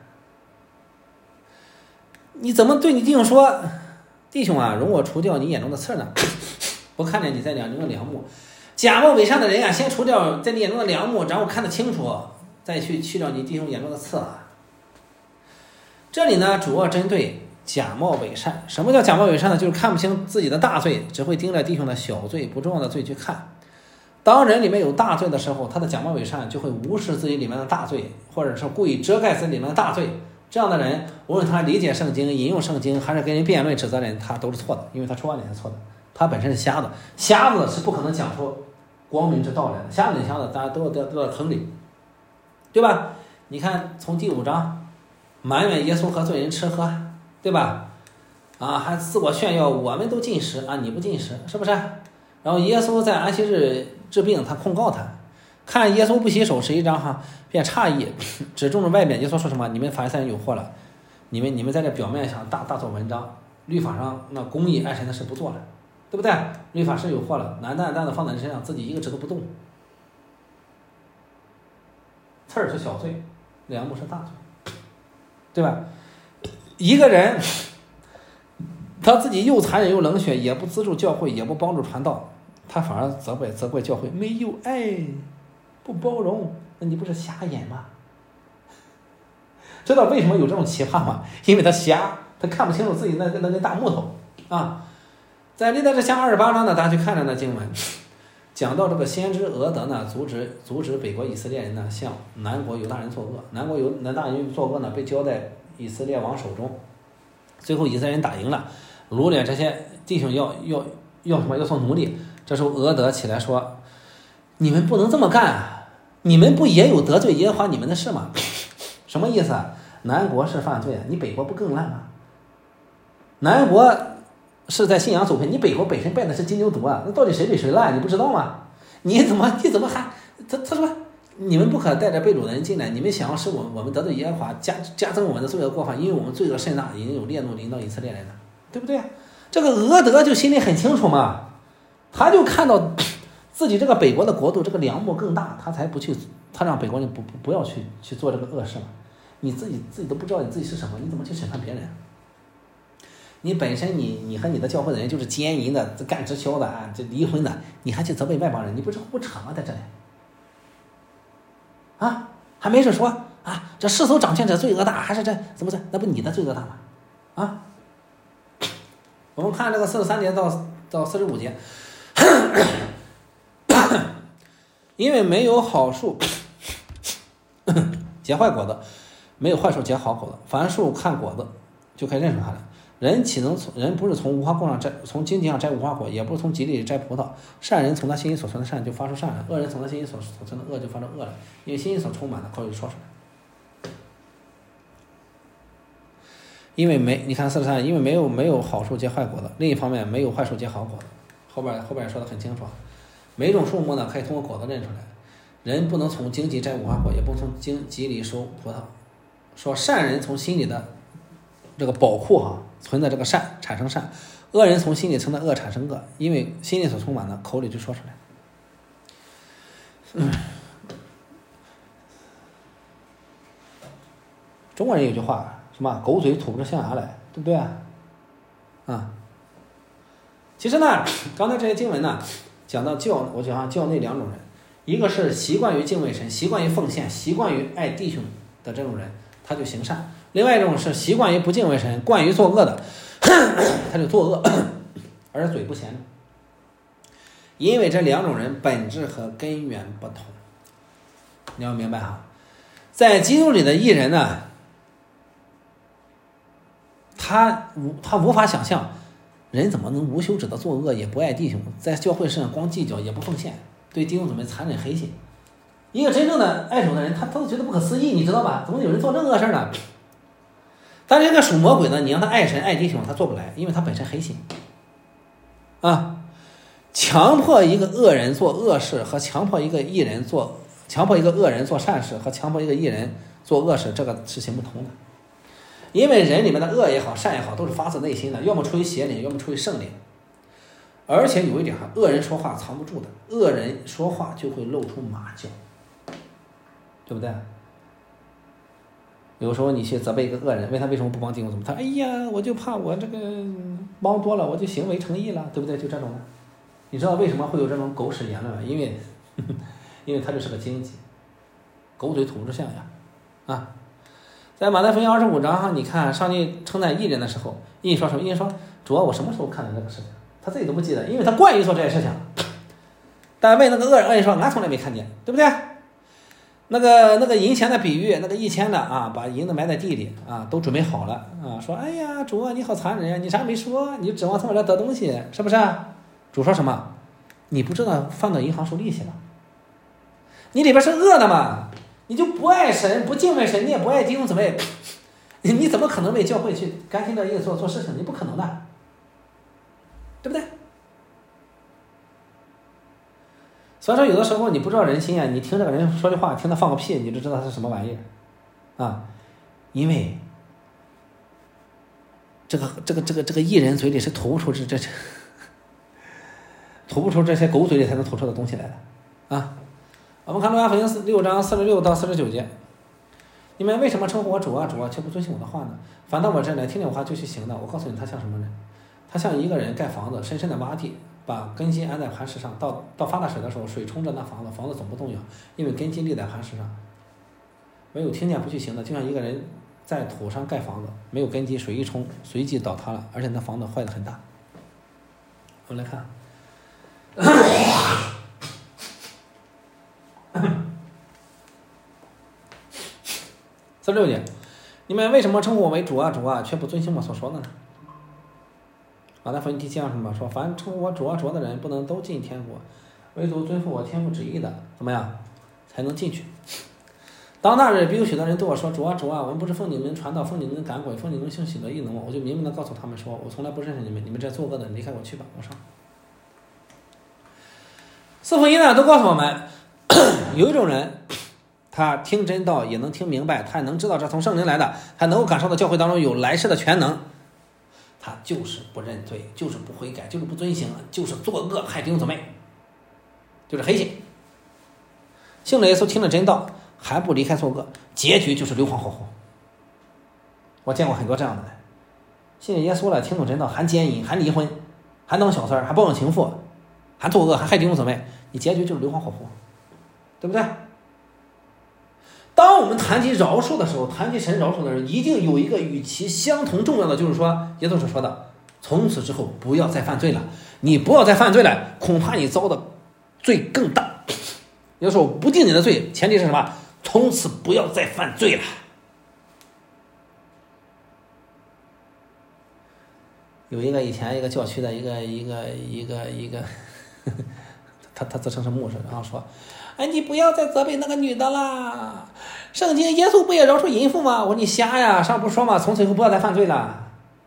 你怎么对你弟兄说，弟兄啊，容我除掉你眼中的刺呢？不看见你在眼中的梁木。假冒伪善的人啊，先除掉在你眼中的梁木，然后看得清楚，再去去掉你弟兄眼中的刺啊。这里呢，主要针对假冒伪善。什么叫假冒伪善呢？就是看不清自己的大罪，只会盯着弟兄的小罪、不重要的罪去看。当人里面有大罪的时候，他的假冒伪善就会无视自己里面的大罪，或者是故意遮盖自己里面的大罪。这样的人，无论他理解圣经、引用圣经，还是跟人辩论指责人，他都是错的，因为他出发点是错的。他本身是瞎子，瞎子是不可能讲出光明之道来的，瞎子领瞎子，大家都要掉到坑里，对吧？你看从第五章埋怨耶稣和罪人吃喝，对吧？啊，还自我炫耀，我们都禁食啊，你不禁食，是不是？然后耶稣在安息日治病，他控告他，看耶稣不洗手，十一章哈，便诧异，只重视外面。耶稣说什么？你们法利赛人有祸了，你们你们在这表面上大大做文章，律法上那公义爱神的事不做了，对不对？律法是有祸了，难担担的放在人身上，自己一个指都不动。刺儿是小罪，梁木是大罪，对吧？一个人他自己又残忍又冷血，也不资助教会，也不帮助传道，他反而责怪责怪教会没有爱，不包容，那你不是瞎眼吗？知道为什么有这种奇葩吗？因为他瞎，他看不清楚自己那那根大木头啊。在历代志下二十八章呢，大家去看着那经文，讲到这个先知俄德呢，阻止阻止北国以色列人呢向南国犹大人作恶，南国犹南大人作恶呢被交在以色列王手中，最后以色列人打赢了，掳掠这些弟兄要要要什么？要做奴隶。这时候俄德起来说：“你们不能这么干，你们不也有得罪耶和华你们的事吗？”什么意思啊？南国是犯罪，你北国不更烂吗？南国是在信仰走偏，你北国本身拜的是金牛犊啊，那到底谁比谁烂？你不知道吗？你怎么你怎么还他他说你们不可带着被掳的人进来，你们想要使我我们得罪耶和华，加加增我们的罪恶过犯，因为我们罪恶甚大，已经有烈怒临到以色列人了，对不对？这个俄德就心里很清楚嘛，他就看到自己这个北国的国度这个梁木更大，他才不去，他让北国人不不不要去去做这个恶事了。你自己自己都不知道你自己是什么，你怎么去审判别人？你本身你你和你的教会的人就是奸淫的、干直销的啊，这离婚的，你还去责备外邦人，你不是胡扯吗？在这里啊，还没事说啊，这世俗掌权者罪恶大，还是这怎么着？那不你的罪恶大吗？啊，我们看这个四十三节到到四十五节，因为没有好树结坏果子，没有坏树结好果子，凡树看果子就可以认出它来。人岂能从人不是从无花果上摘，从荆棘上摘无花果，也不是从棘里摘葡萄。善人从他心里所存的善就发出善来，恶人从他心里所所存的恶就发出恶来，因为心里所充满的口里就说出来。因为没你看四十三，因为没有没有好树结坏果子，另一方面没有坏树结好果子。后边后边说的很清楚，每种树木呢可以通过果子认出来。人不能从荆棘摘无花果，也不能从荆棘里收葡萄。说善人从心里的这个宝库哈、啊、存的这个善产生善，恶人从心里存的恶产生恶，因为心里所充满的口里就说出来。嗯，中国人有句话什么狗嘴吐不出象牙来，对不对啊？啊，其实呢，刚才这些经文呢讲到教，我讲教内两种人，一个是习惯于敬畏神、习惯于奉献、习惯于爱弟兄的这种人，他就行善；另外一种是习惯于不敬畏神、惯于作恶的，他就作恶，而嘴不闲着。因为这两种人本质和根源不同，你要明白哈。在基督里的义人呢，他无他无法想象人怎么能无休止的作恶，也不爱弟兄，在教会上光计较也不奉献，对弟兄姊妹残忍黑心。一个真正的爱主的人，他他都觉得不可思议，你知道吧？怎么有人做这恶事呢？但是这个属魔鬼呢，你让他爱神爱弟兄，他做不来，因为他本身黑心啊。强迫一个恶人做恶事和强迫一个义人做，强迫一个恶人做善事和强迫一个义人做恶事，这个是行不通的。因为人里面的恶也好善也好，都是发自内心的，要么出于邪灵，要么出于圣灵。而且有一点哈，恶人说话藏不住的，恶人说话就会露出马脚，对不对？有时候你去责备一个恶人，问他为什么不帮弟兄怎么，他哎呀，我就怕我这个帮多了，我就行为成义了，对不对？就这种的。你知道为什么会有这种狗屎言论吗？因为呵呵因为他就是个荆棘，狗嘴吐不出象牙啊。在马太福音二十五章上，你看上帝称赞义人的时候，义人说什么？义人说主啊，我什么时候看到这个事情？他自己都不记得，因为他惯于做这些事情。但问那个恶人，恶人说俺从来没看见，对不对？那个那个银钱的比喻，那个一千的啊，把银子埋在地里啊，都准备好了啊，说哎呀主啊，你好残忍呀，你啥没说，你指望从我这得东西，是不是？主说什么？你不知道放到银行收利息了？你里边是恶的嘛？你就不爱神，不敬畏神，你也不爱弟兄姊妹，你怎么可能为教会去甘心乐意做做事情？你不可能的，对不对？所以说有的时候你不知道人心啊，你听这个人说句话，听他放个屁，你就知道他是什么玩意儿啊！因为这个这个这个这个艺人嘴里是吐不出这这这。吐不出这些狗嘴里才能吐出的东西来的啊！我们看路加福音六章四十六到四十九节，你们为什么称呼我主啊主啊，却不遵行我的话呢？反到我这来，听见我话就去行的，我告诉你，他像什么人？他像一个人盖房子，深深的挖地，把根基安在磐石上，到到发大水的时候，水冲着那房子，房子总不动摇，因为根基立在磐石上。没有听见不去行的，就像一个人在土上盖房子，没有根基，水一冲，随即倒塌了，而且那房子坏得很大。我们来看。四十六节，你们为什么称呼我为主啊主啊，却不遵行我所说的呢？马太福音第七章什么说？凡称呼我主啊主啊的人，不能都进天国，唯独遵负我天父旨意的，怎么样才能进去？当那日，必有许多人对我说：“主啊主啊，我们不是奉你们传道，奉你们赶鬼，奉你们行许多异能吗？”我就明明的告诉他们说：“我从来不认识你们，你们这作恶的人，离开我去吧！”我上。四福音呢都告诉我们，有一种人，他听真道也能听明白，他也能知道这从圣灵来的，他能够感受到教会当中有来世的全能，他就是不认罪，就是不悔改，就是不遵行，就是作恶害弟兄姊妹，对就是黑心。信了耶稣，听了真道，还不离开作恶，结局就是硫磺火湖。我见过很多这样的人，信了耶稣了，听懂真道，还奸淫，还离婚，还当小三儿，还报应情妇，还作恶，还害弟兄姊妹，你结局就是硫磺火湖，对不对？当我们谈及饶恕的时候，谈及神饶恕的时候，一定有一个与其相同重要的，就是说耶稣所说的，从此之后不要再犯罪了。你不要再犯罪了，恐怕你遭的罪更大。有时候不定你的罪，前提是什么？从此不要再犯罪了。有一个以前一个教区的一个一个一个一个，呵呵他他自称是牧师，然后说：“哎，你不要再责备那个女的啦！圣经耶稣不也饶恕淫妇吗？”我说：“你瞎呀，上不说嘛，从此以后不要再犯罪了。”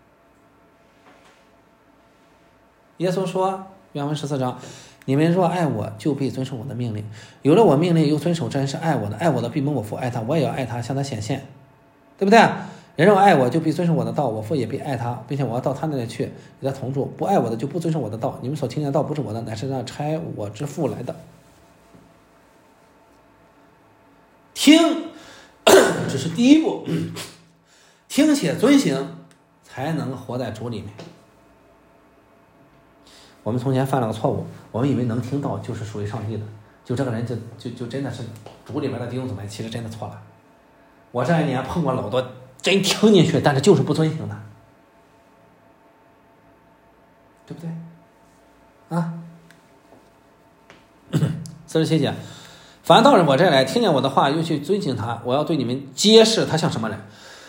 耶稣说，原文十四章，你们若爱我，就必遵守我的命令。有了我命令又遵守，这人是爱我的。爱我的必蒙我父爱他，我也要爱他，向他显现，对不对？人若爱我，就必遵守我的道，我父也必爱他，并且我要到他那里去，与他同住。不爱我的，就不遵守我的道。你们所听见的道不是我的，乃是让差我之父来的。听只是第一步，听且遵行，才能活在主里面。我们从前犯了个错误，我们以为能听到就是属于上帝的，就这个人就就就真的是主里面的弟兄姊妹，其实真的错了。我这一年碰过老多真听进去，但是就是不遵行的，对不对？啊，四十七节，凡到我这儿来，听见我的话，又去遵行他，我要对你们揭示他像什么人。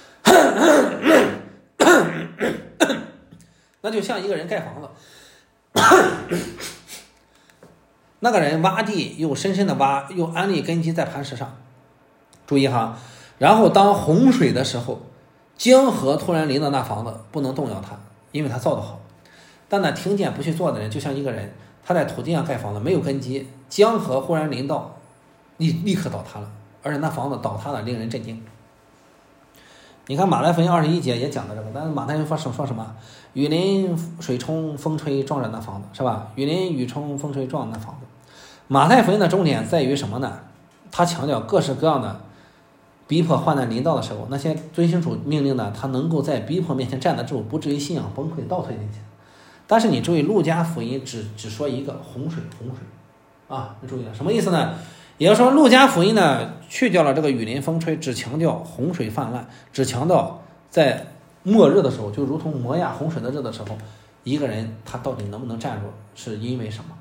那就像一个人盖房子。那个人挖地又深深的挖，又安立根基在磐石上。注意哈，然后当洪水的时候，江河突然临到那房子，不能动摇它，因为它造得好。但那听见不去做的人，就像一个人，他在土地上盖房子，没有根基，江河忽然临到，立立刻倒塌了，而且那房子倒塌的令人震惊。你看马太福音二十一节也讲的这个，但是马太福音说说什么？雨淋水冲风吹撞着那房子，是吧？雨淋雨冲风吹撞那房子。马太福音的重点在于什么呢？他强调各式各样的逼迫患难临到的时候，那些遵行主命令的，他能够在逼迫面前站得住，不至于信仰崩溃倒退进去。但是你注意，路加福音只只说一个洪水，洪水啊，你注意了什么意思呢？也就是说，路加福音呢去掉了这个雨淋风吹，只强调洪水泛滥，只强调在末日的时候，就如同摩亚洪水的日的时候，一个人他到底能不能站住，是因为什么？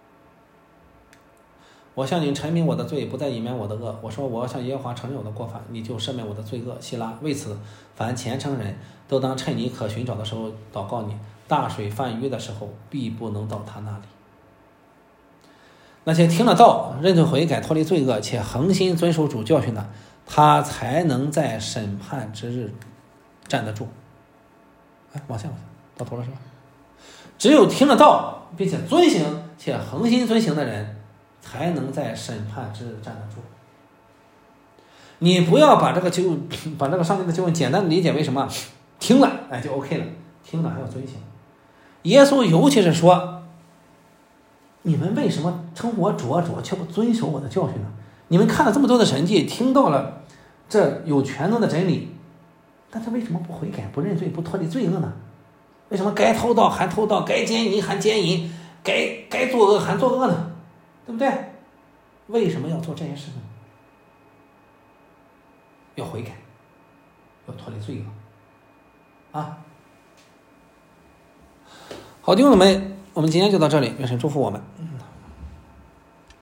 我向你陈明我的罪，不再隐瞒我的恶。我说我要向耶和华承认我的过犯，你就赦免我的罪恶。希拉，为此，凡虔诚人都当趁你可寻找的时候祷告你，大水泛淤的时候，必不能到他那里。那些听了道、认罪悔改、脱离罪恶且恒心遵守主教训的，他才能在审判之日站得住。哎，往下往下，到头了是吧？只有听了道并且遵行且恒心遵行的人，才能在审判之日站得住。你不要把这个救把这个上帝的救恩简单的理解为什么听了哎就 OK 了，听了还要遵行。耶稣尤其是说，你们为什么称我主啊主啊，却不遵守我的教训呢？你们看了这么多的神迹，听到了这有权能的真理，但是为什么不悔改、不认罪、不脱离罪恶呢？为什么该偷盗还偷盗，该奸淫还奸淫，该该作恶还作恶呢？对不对？为什么要做这些事呢？要悔改，要脱离罪恶啊！好，弟兄们，我们今天就到这里，愿神祝福我们。